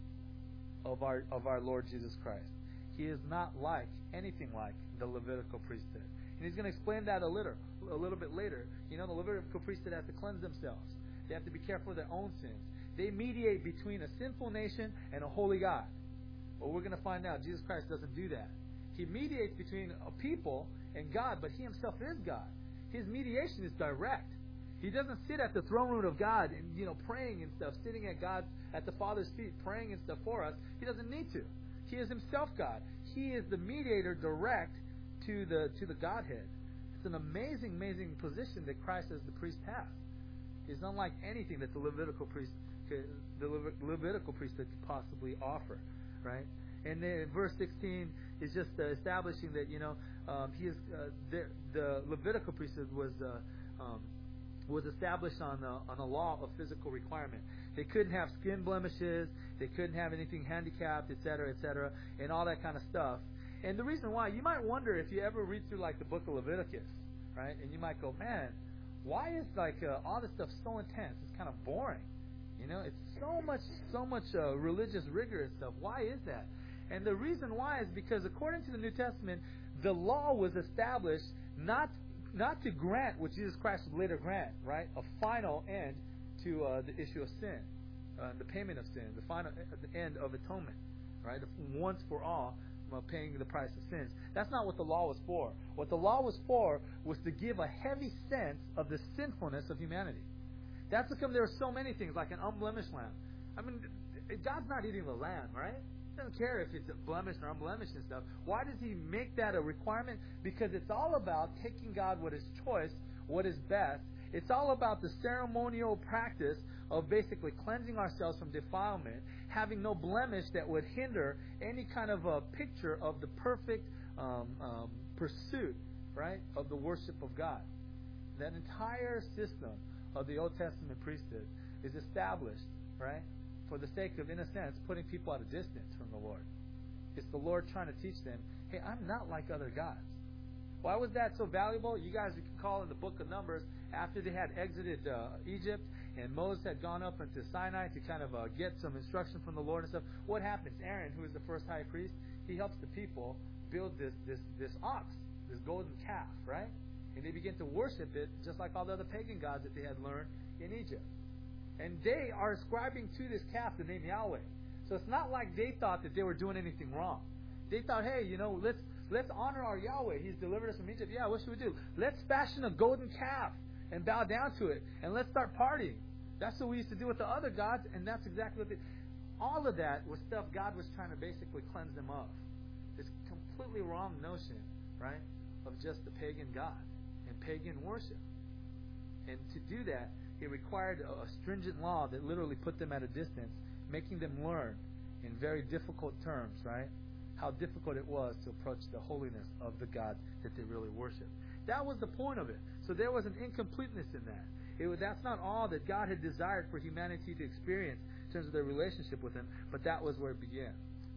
of our of our Lord Jesus Christ. He is not like anything like the Levitical priesthood. And he's going to explain that a little, a little bit later. You know, the Levitical priesthood has to cleanse themselves. They have to be careful of their own sins. They mediate between a sinful nation and a holy God. Well, we're going to find out Jesus Christ doesn't do that. He mediates between a people and God, but He Himself is God. His mediation is direct. He doesn't sit at the throne room of God and, you know, praying and stuff, sitting at God, at the Father's feet, praying and stuff for us. He doesn't need to. He is Himself God. He is the mediator direct to the to the Godhead. It's an amazing, amazing position that Christ as the priest has. It's unlike anything that the Levitical priest, could, the Levitical priesthood could possibly offer, right? And then verse sixteen is just uh, establishing that, you know, um, he is uh, the, the Levitical priesthood was uh, um, was established on a, on a law of physical requirement. They couldn't have skin blemishes, they couldn't have anything handicapped, et cetera, et cetera, and all that kind of stuff. And the reason why, you might wonder if you ever read through like the book of Leviticus, right? And you might go, man, why is like uh, all this stuff so intense? It's kind of boring. You know, it's so much, so much uh, religious rigor and stuff. Why is that? And the reason why is because according to the New Testament, the law was established not not to grant what Jesus Christ would later grant, right? A final end to uh, the issue of sin, uh, the payment of sin, the final the end of atonement, right? Once for all, uh, paying the price of sins. That's not what the law was for. What the law was for was to give a heavy sense of the sinfulness of humanity. That's because there are so many things, like an unblemished lamb. I mean, God's not eating the lamb, right? He doesn't care if it's blemished or unblemished and stuff. Why does He make that a requirement? Because it's all about taking God what is choice, what is best. It's all about the ceremonial practice of basically cleansing ourselves from defilement, having no blemish that would hinder any kind of a picture of the perfect um, um, pursuit, right, of the worship of God. That entire system of the Old Testament priesthood is established, right, for the sake of, in a sense, putting people at a distance from the Lord. It's the Lord trying to teach them, hey, I'm not like other gods. Why was that so valuable? You guys, you can call in the book of Numbers, after they had exited uh, Egypt and Moses had gone up into Sinai to kind of uh, get some instruction from the Lord and stuff, what happens? Aaron, who is the first high priest, he helps the people build this this this ox, this golden calf, right? And they begin to worship it just like all the other pagan gods that they had learned in Egypt. And they are ascribing to this calf the name Yahweh. So it's not like they thought that they were doing anything wrong. They thought, hey, you know, let's let's honor our Yahweh. He's delivered us from Egypt. Yeah, what should we do? Let's fashion a golden calf and bow down to it. And let's start partying. That's what we used to do with the other gods, and that's exactly what they... All of that was stuff God was trying to basically cleanse them of. this completely wrong notion, right, of just the pagan God and pagan worship. And to do that, it required a, a stringent law that literally put them at a distance, making them learn in very difficult terms, right, how difficult it was to approach the holiness of the God that they really worship. That was the point of it. So there was an incompleteness in that. It was, that's not all that God had desired for humanity to experience in terms of their relationship with Him, but that was where it began.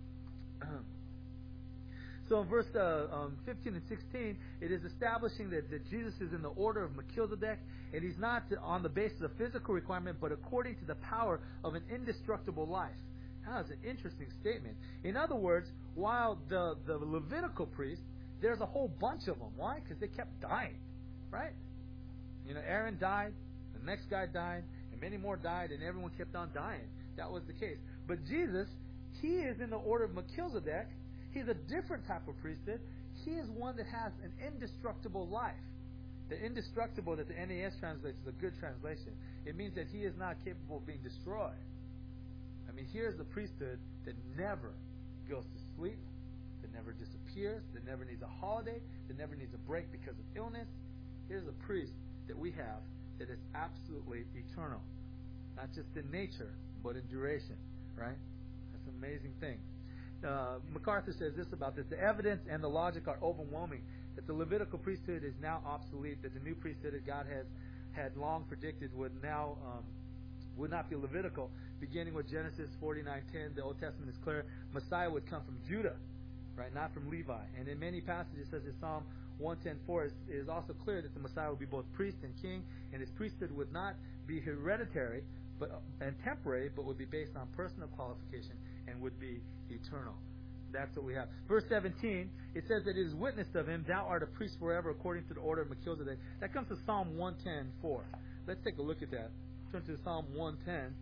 So in verse uh, um, fifteen and sixteen, it is establishing that, that Jesus is in the order of Melchizedek, and He's not on the basis of physical requirement, but according to the power of an indestructible life. That is an interesting statement. In other words, while the, the Levitical priests, there's a whole bunch of them. Why? Because they kept dying, right? You know, Aaron died, the next guy died, and many more died, and everyone kept on dying. That was the case. But Jesus, He is in the order of Melchizedek. He's a different type of priesthood. He is one that has an indestructible life. The indestructible that the N A S translates is a good translation. It means that He is not capable of being destroyed. I mean, here's the priesthood that never goes to sleep, that never disappears, that never needs a holiday, that never needs a break because of illness. Here's a priest that we have that is absolutely eternal. Not just in nature, but in duration. Right? That's an amazing thing. Uh, MacArthur says this about this: the evidence and the logic are overwhelming that the Levitical priesthood is now obsolete, that the new priesthood that God has had long predicted would now um, would not be Levitical. Beginning with Genesis forty-nine ten, the Old Testament is clear: Messiah would come from Judah, right, not from Levi. And in many passages, such as Psalm one ten four, it is also clear that the Messiah would be both priest and king, and His priesthood would not be hereditary but and temporary, but would be based on personal qualification and would be eternal. That's what we have. Verse seventeen, it says that it is witnessed of Him, thou art a priest forever according to the order of Melchizedek. That comes to Psalm one ten four. Let's take a look at that. Turn to Psalm one ten.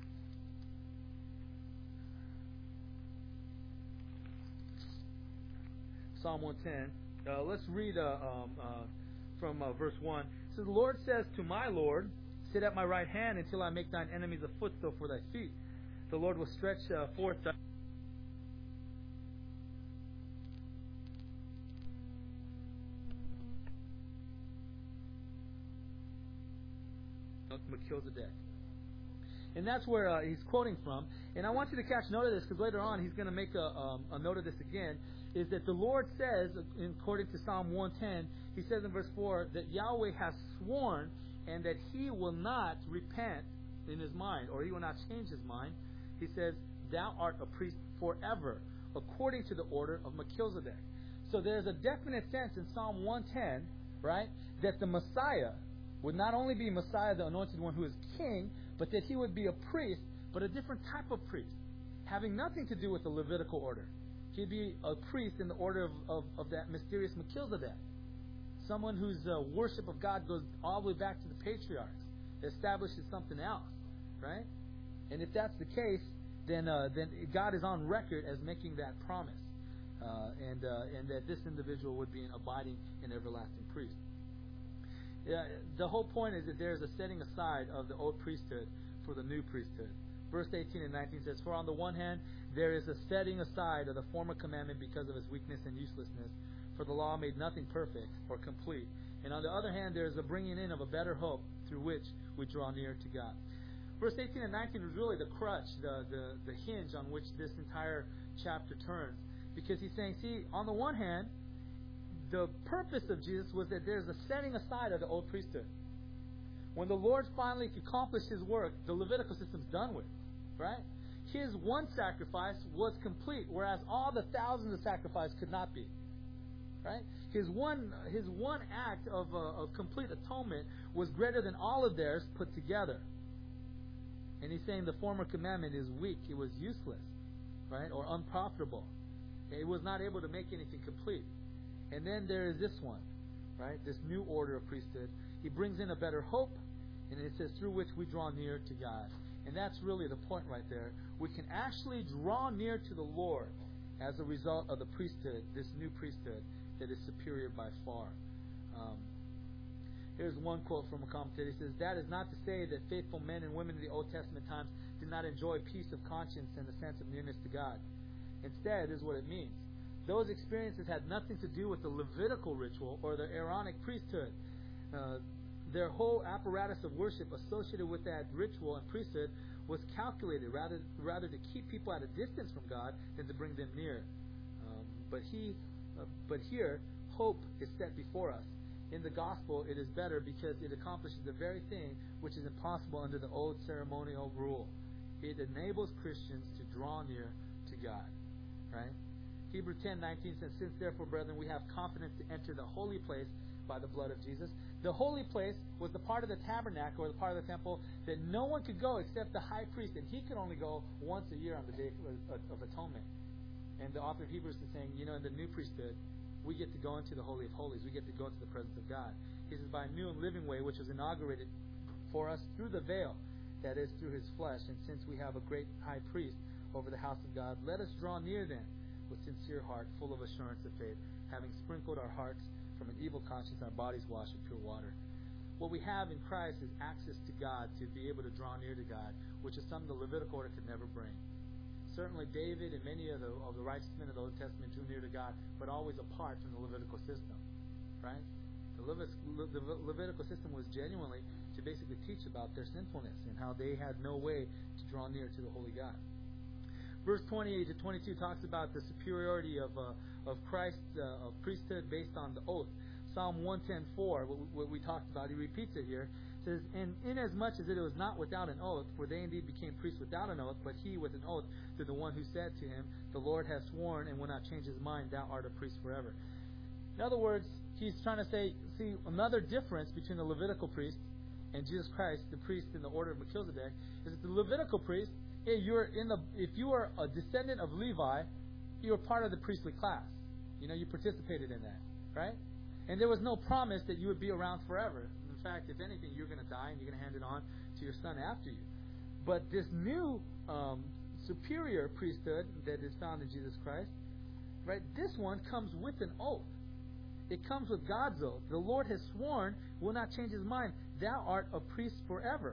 Psalm one ten. Uh, let's read uh, um, uh, from uh, verse one. It says, the Lord says to my Lord, sit at my right hand until I make thine enemies a footstool for thy feet. The Lord will stretch uh, forth thy Melchizedek. And that's where uh, he's quoting from. And I want you to catch note of this, because later on he's going to make a, um, a note of this again, is that the Lord says, according to Psalm one ten, He says in verse four, that Yahweh has sworn and that He will not repent in His mind, or He will not change His mind. He says, thou art a priest forever, according to the order of Melchizedek. So there's a definite sense in Psalm one ten, right, that the Messiah would not only be Messiah, the anointed one who is king, but that He would be a priest, but a different type of priest, having nothing to do with the Levitical order. He'd be a priest in the order of, of, of that mysterious Melchizedek. Someone whose uh, worship of God goes all the way back to the patriarchs. It establishes something else, right? And if that's the case, then uh, then God is on record as making that promise, uh, and uh, and that this individual would be an abiding and everlasting priest. Yeah, the whole point is that there is a setting aside of the old priesthood for the new priesthood. Verse eighteen and nineteen says, for on the one hand, there is a setting aside of the former commandment because of its weakness and uselessness, for the law made nothing perfect or complete. And on the other hand, there is a bringing in of a better hope through which we draw near to God. Verse eighteen and nineteen is really the crutch, the, the, the hinge on which this entire chapter turns. Because he's saying, see, on the one hand, the purpose of Jesus was that there's a setting aside of the old priesthood. When the Lord finally accomplished His work, the Levitical system's done with, right? His one sacrifice was complete, whereas all the thousands of sacrifices could not be, right? His one, his one act of, uh, of complete atonement was greater than all of theirs put together. And he's saying the former commandment is weak. It was useless, right? Or unprofitable. It was not able to make anything complete. And then there is this one, right? This new order of priesthood. He brings in a better hope, and it says through which we draw near to God. And that's really the point right there. We can actually draw near to the Lord as a result of the priesthood, this new priesthood that is superior by far. Um, here's one quote from a commentator. He says, that is not to say that faithful men and women in the Old Testament times did not enjoy peace of conscience and a sense of nearness to God. Instead, is what it means. Those experiences had nothing to do with the Levitical ritual or the Aaronic priesthood. Uh, their whole apparatus of worship associated with that ritual and priesthood was calculated rather rather to keep people at a distance from God than to bring them near. Um, but he, uh, but here, hope is set before us. In the gospel, it is better because it accomplishes the very thing which is impossible under the old ceremonial rule. It enables Christians to draw near to God. Right? Hebrews ten nineteen says, "Since therefore, brethren, we have confidence to enter the holy place by the blood of Jesus." The holy place was the part of the tabernacle or the part of the temple that no one could go except the high priest, and he could only go once a year on the Day of, of Atonement. And the author of Hebrews is saying, you know, in the new priesthood, we get to go into the Holy of Holies. We get to go into the presence of God. He says, by a new and living way, which was inaugurated for us through the veil, that is, through his flesh. And since we have a great high priest over the house of God, let us draw near then with sincere heart, full of assurance of faith, having sprinkled our hearts from an evil conscience, our bodies washed with pure water. What we have in Christ is access to God, to be able to draw near to God, which is something the Levitical order could never bring. Certainly David and many of the, of the righteous men of the Old Testament drew near to God, but always apart from the Levitical system. Right? The, Levit- Le- the Levitical system was genuinely to basically teach about their sinfulness and how they had no way to draw near to the Holy God. Verse twenty-eight to twenty-two talks about the superiority of uh, of Christ's uh, of priesthood based on the oath. Psalm one ten four, what, what we talked about, he repeats it here. It says, "And inasmuch as it was not without an oath, for they indeed became priests without an oath, but he with an oath to the one who said to him, the Lord has sworn and will not change his mind, thou art a priest forever." In other words, he's trying to say, see, another difference between the Levitical priest and Jesus Christ, the priest in the order of Melchizedek, is that the Levitical priest, hey, you're in the if you are a descendant of Levi, you were part of the priestly class. You know, you participated in that, right? And there was no promise that you would be around forever. In fact, if anything, you're going to die and you're going to hand it on to your son after you. But this new um, superior priesthood that is found in Jesus Christ, right? This one comes with an oath. It comes with God's oath. The Lord has sworn, will not change his mind. Thou art a priest forever.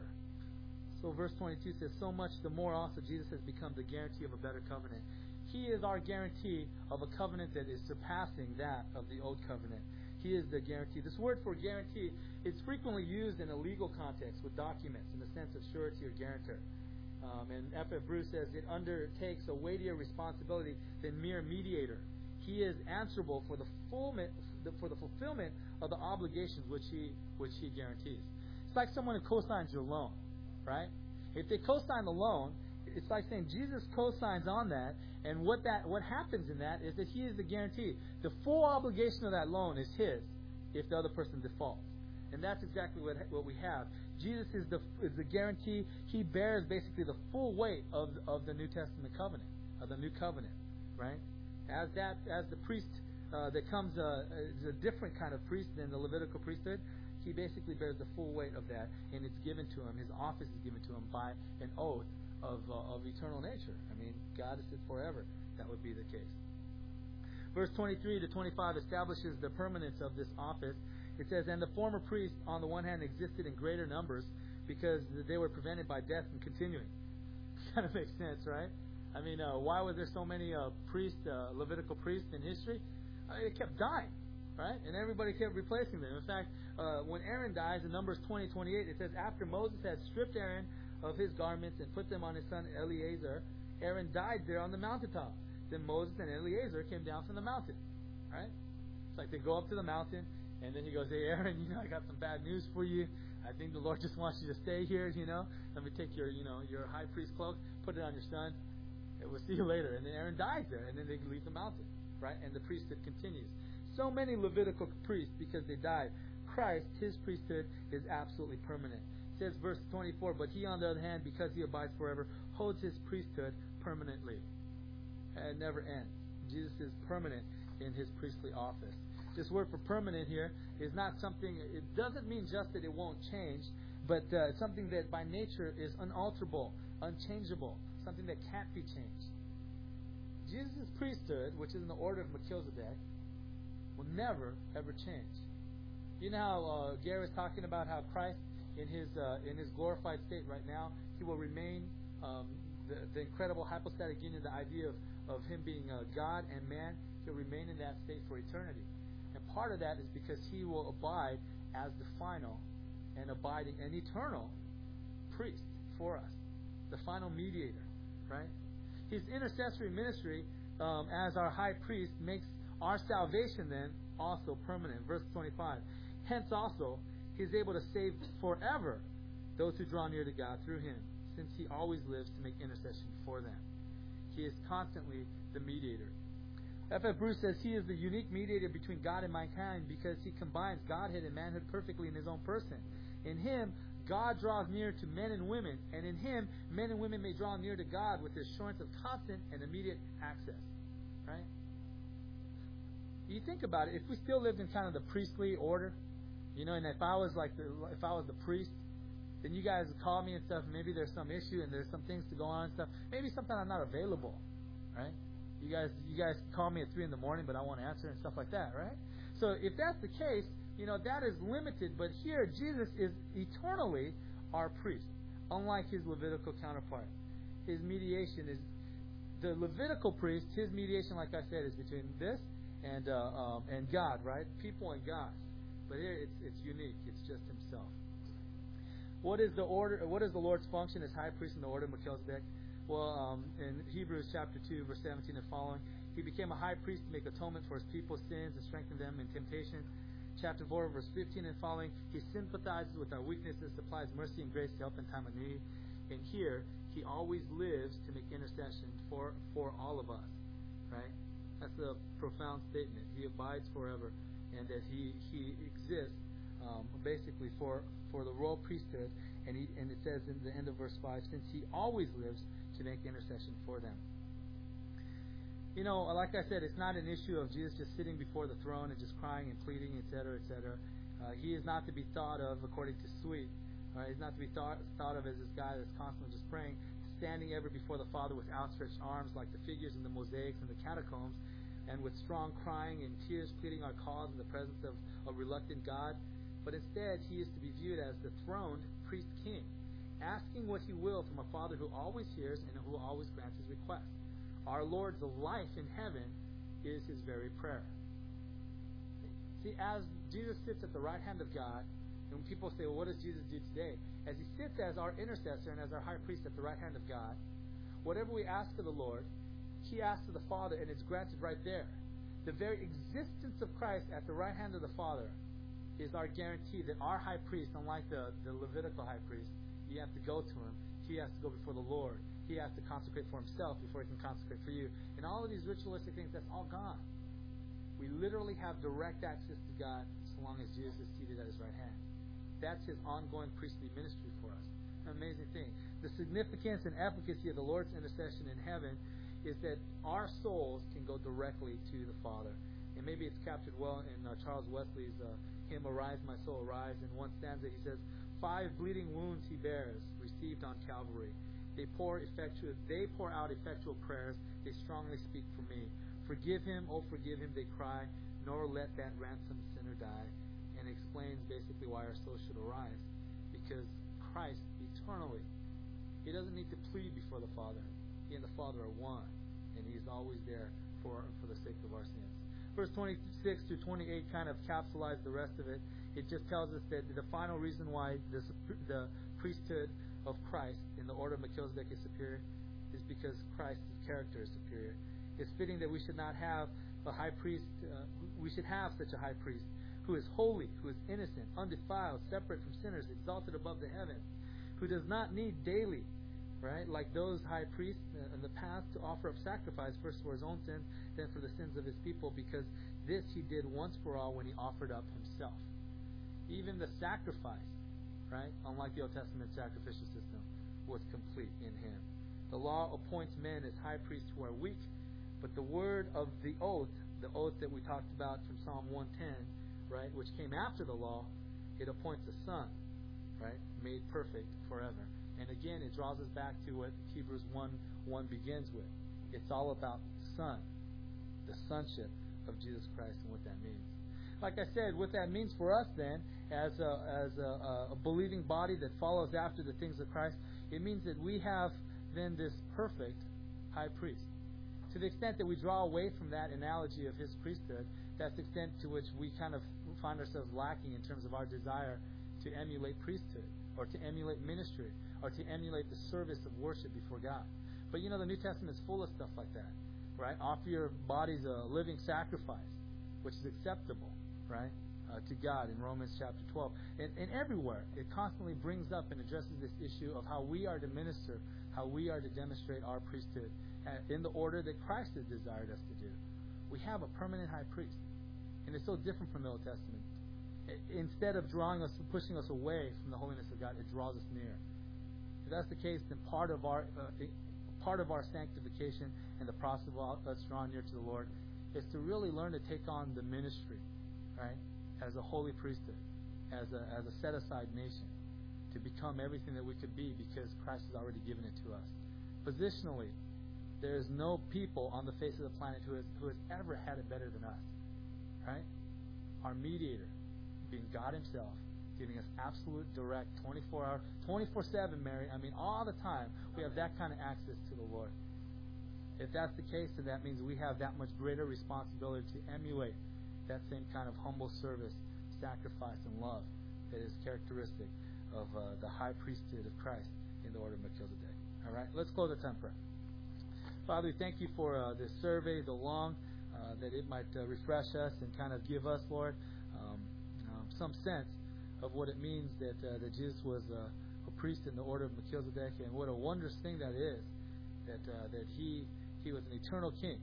So verse twenty-two says, so much the more also Jesus has become the guarantee of a better covenant. He is our guarantee of a covenant that is surpassing that of the old covenant. He is the guarantee. This word for guarantee is frequently used in a legal context with documents in the sense of surety or guarantor. Um, and F F Bruce says it undertakes a weightier responsibility than mere mediator. He is answerable for the fulfillment, for the fulfillment of the obligations which he which he guarantees. It's like someone who co-signs your loan, right? If they co-sign the loan, it's like saying Jesus co-signs on that, and what that what happens in that is that he is the guarantee. The full obligation of that loan is his if the other person defaults. And that's exactly what what we have. Jesus is the is the guarantee. He bears basically the full weight of of the New Testament covenant, of the new covenant, right? As that as the priest uh, that comes uh, is a different kind of priest than the Levitical priesthood. He basically bears the full weight of that, and it's given to him. His office is given to him by an oath of uh, of eternal nature. I mean, God is forever. That would be the case. Verse twenty-three to twenty-five establishes the permanence of this office. It says, and the former priests, on the one hand, existed in greater numbers because they were prevented by death from continuing. Kind of makes sense, right? I mean, uh, why were there so many uh, priests, uh, Levitical priests in history? Uh, they kept dying, right? And everybody kept replacing them. In fact, uh, when Aaron dies in Numbers twenty twenty-eight, it says, after Moses had stripped Aaron of his garments and put them on his son Eleazar, Aaron died there on the mountaintop. Then Moses and Eleazar came down from the mountain. Right? It's like they go up to the mountain, and then he goes, hey, Aaron, you know, I got some bad news for you. I think the Lord just wants you to stay here, you know. Let me take your, you know, your high priest cloak, put it on your son, and we'll see you later. And then Aaron dies there, and then they leave the mountain. Right? And the priesthood continues. So many Levitical priests, because they died. Christ, his priesthood, is absolutely permanent. It says, verse twenty-four, but he, on the other hand, because he abides forever, holds his priesthood permanently. It never ends. Jesus is permanent in his priestly office. This word for permanent here is not something, it doesn't mean just that it won't change, but uh, something that by nature is unalterable, unchangeable, something that can't be changed. Jesus' priesthood, which is in the order of Melchizedek, will never, ever change. You know how uh, Gary was talking about how Christ, in his uh, in his glorified state right now, he will remain um, the, the incredible hypostatic union, the idea of, of Him being uh, God and man, He'll remain in that state for eternity. And part of that is because He will abide as the final and abiding and eternal priest for us, the final mediator, right? His intercessory ministry um, as our high priest makes our salvation then also permanent. Verse twenty-five. Hence also He is able to save forever those who draw near to God through Him, since He always lives to make intercession for them. He is constantly the mediator. F F Bruce says He is the unique mediator between God and mankind because He combines Godhead and manhood perfectly in His own person. In Him, God draws near to men and women, and in Him, men and women may draw near to God with the assurance of constant and immediate access. Right? You think about it, if we still lived in kind of the priestly order, you know, and if I was like the, if I was the priest, then you guys would call me and stuff, and maybe there's some issue and there's some things to go on and stuff. Maybe sometimes I'm not available, right? You guys you guys call me at three in the morning, but I won't answer and stuff like that, right? So if that's the case, you know, that is limited. But here, Jesus is eternally our priest, unlike His Levitical counterpart. His mediation is, the Levitical priest, his mediation, like I said, is between this and uh, um, and God, right? People and God. But here it's it's unique. It's just Himself. What is the order? What is the Lord's function as high priest in the order of Melchizedek? Well, um, in Hebrews chapter two, verse seventeen and following, He became a high priest to make atonement for His people's sins and strengthen them in temptation. Chapter four, verse fifteen and following, He sympathizes with our weaknesses, supplies mercy and grace to help in time of need. And here, He always lives to make intercession for, for all of us. Right? That's a profound statement. He abides forever, and that He He exists um, basically for for the royal priesthood. And he and it says in the end of verse five, since He always lives to make intercession for them. You know, like I said, it's not an issue of Jesus just sitting before the throne and just crying and pleading, et cetera, et cetera. Uh, he is not to be thought of according to Sweet. Right? He's not to be thought, thought of as this guy that's constantly just praying, standing ever before the Father with outstretched arms like the figures in the mosaics and the catacombs, and with strong crying and tears pleading our cause in the presence of a reluctant God. But instead, He is to be viewed as the throned priest king, asking what He will from a Father who always hears and who always grants His request. Our Lord's life in heaven is His very prayer. See, as Jesus sits at the right hand of God, and when people say, well, what does Jesus do today? As He sits as our intercessor and as our high priest at the right hand of God, whatever we ask of the Lord, He asks of the Father, and it's granted right there. The very existence of Christ at the right hand of the Father is our guarantee that our high priest, unlike the, the Levitical high priest, you have to go to him. He has to go before the Lord. He has to consecrate for Himself before He can consecrate for you. And all of these ritualistic things, that's all gone. We literally have direct access to God so long as Jesus is seated at His right hand. That's His ongoing priestly ministry for us. An amazing thing. The significance and efficacy of the Lord's intercession in heaven is that our souls can go directly to the Father. And maybe it's captured well in uh, Charles Wesley's uh, hymn, Arise, My Soul, Arise. In one stanza he says, five bleeding wounds He bears, received on Calvary. They pour effectual, they pour out effectual prayers. They strongly speak for me. Forgive Him, oh forgive Him, they cry, nor let that ransomed sinner die. And explains basically why our soul should arise. Because Christ, eternally, He doesn't need to plead before the Father. He and the Father are one. And He is always there for, for the sake of our sins. Verse twenty-six through twenty-eight kind of capsulize the rest of it. It just tells us that the final reason why the, the priesthood of Christ in the order of Melchizedek is superior is because Christ's character is superior. It's fitting that we should not have a high priest, uh, we should have such a high priest who is holy, who is innocent, undefiled, separate from sinners, exalted above the heavens, who does not need daily, right, like those high priests in the past, to offer up sacrifice, first for His own sins, then for the sins of His people, because this He did once for all when He offered up Himself. Even the sacrifice, right, unlike the Old Testament sacrificial system, was complete in Him. The law appoints men as high priests who are weak, but the word of the oath, the oath that we talked about from Psalm one ten, right, which came after the law, it appoints a son, right, made perfect forever. And again, it draws us back to what Hebrews one one begins with. It's all about the Son, the sonship of Jesus Christ, and what that means. Like I said, what that means for us then, as a, as a, a believing body that follows after the things of Christ, it means that we have then this perfect high priest To the extent that we draw away from that analogy of his priesthood, that's the extent to which we kind of find ourselves lacking in terms of our desire to emulate priesthood, or to emulate ministry, or to emulate the service of worship before God. But you know, the New Testament is full of stuff like that, right? Offer your bodies a living sacrifice, which is acceptable, right, uh, to God in Romans chapter twelve. And, and everywhere, it constantly brings up and addresses this issue of how we are to minister, how we are to demonstrate our priesthood in the order that Christ has desired us to do. We have a permanent high priest, and it's so different from the Old Testament. Instead of drawing us, pushing us away from the holiness of God, it draws us near. If that's the case, then part of our uh, part of our sanctification and the process of us drawing near to the Lord is to really learn to take on the ministry, right, as a holy priesthood, as a as a set aside nation, to become everything that we could be because Christ has already given it to us. Positionally, there is no people on the face of the planet who has who has ever had it better than us, right? Our mediator, being God Himself, giving us absolute, direct, twenty-four hour, twenty-four seven, Mary, I mean, all the time, we have that kind of access to the Lord. If that's the case, then that means we have that much greater responsibility to emulate that same kind of humble service, sacrifice, and love that is characteristic of uh, the high priesthood of Christ in the order of Melchizedek. All right, let's close the time prayer. Father, we thank you for uh, this survey, the long, uh, that it might uh, refresh us and kind of give us, Lord, um, um, some sense of what it means that uh, that Jesus was uh, a priest in the order of Melchizedek, and what a wondrous thing that is, that uh, that he he was an eternal king,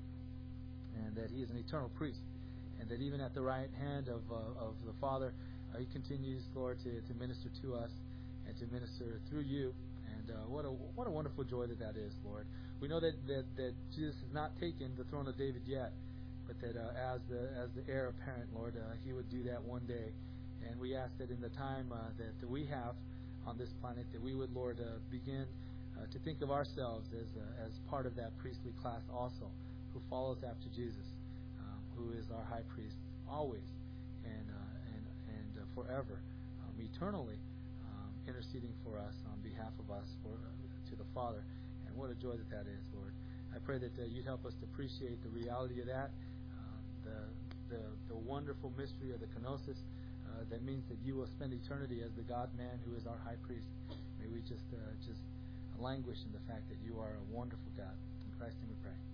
and that he is an eternal priest, and that even at the right hand of uh, of the Father, uh, he continues, Lord, to, to minister to us and to minister through you. And uh, what a what a wonderful joy that that is, Lord. We know that, that, that Jesus has not taken the throne of David yet, but that uh, as the as the heir apparent, Lord, uh, he would do that one day. And we ask that in the time uh, that, that we have on this planet, that we would, Lord, uh, begin uh, to think of ourselves as uh, as part of that priestly class also, who follows after Jesus, um, who is our high priest always and uh, and and uh, forever, um, eternally, um, interceding for us on behalf of us for uh, to the Father. And what a joy that that is, Lord. I pray that uh, you'd help us to appreciate the reality of that, uh, the, the the wonderful mystery of the kenosis. Uh, that means that you will spend eternity as the God-man who is our high priest. May we just uh, just languish in the fact that you are a wonderful God. In Christ's name we pray.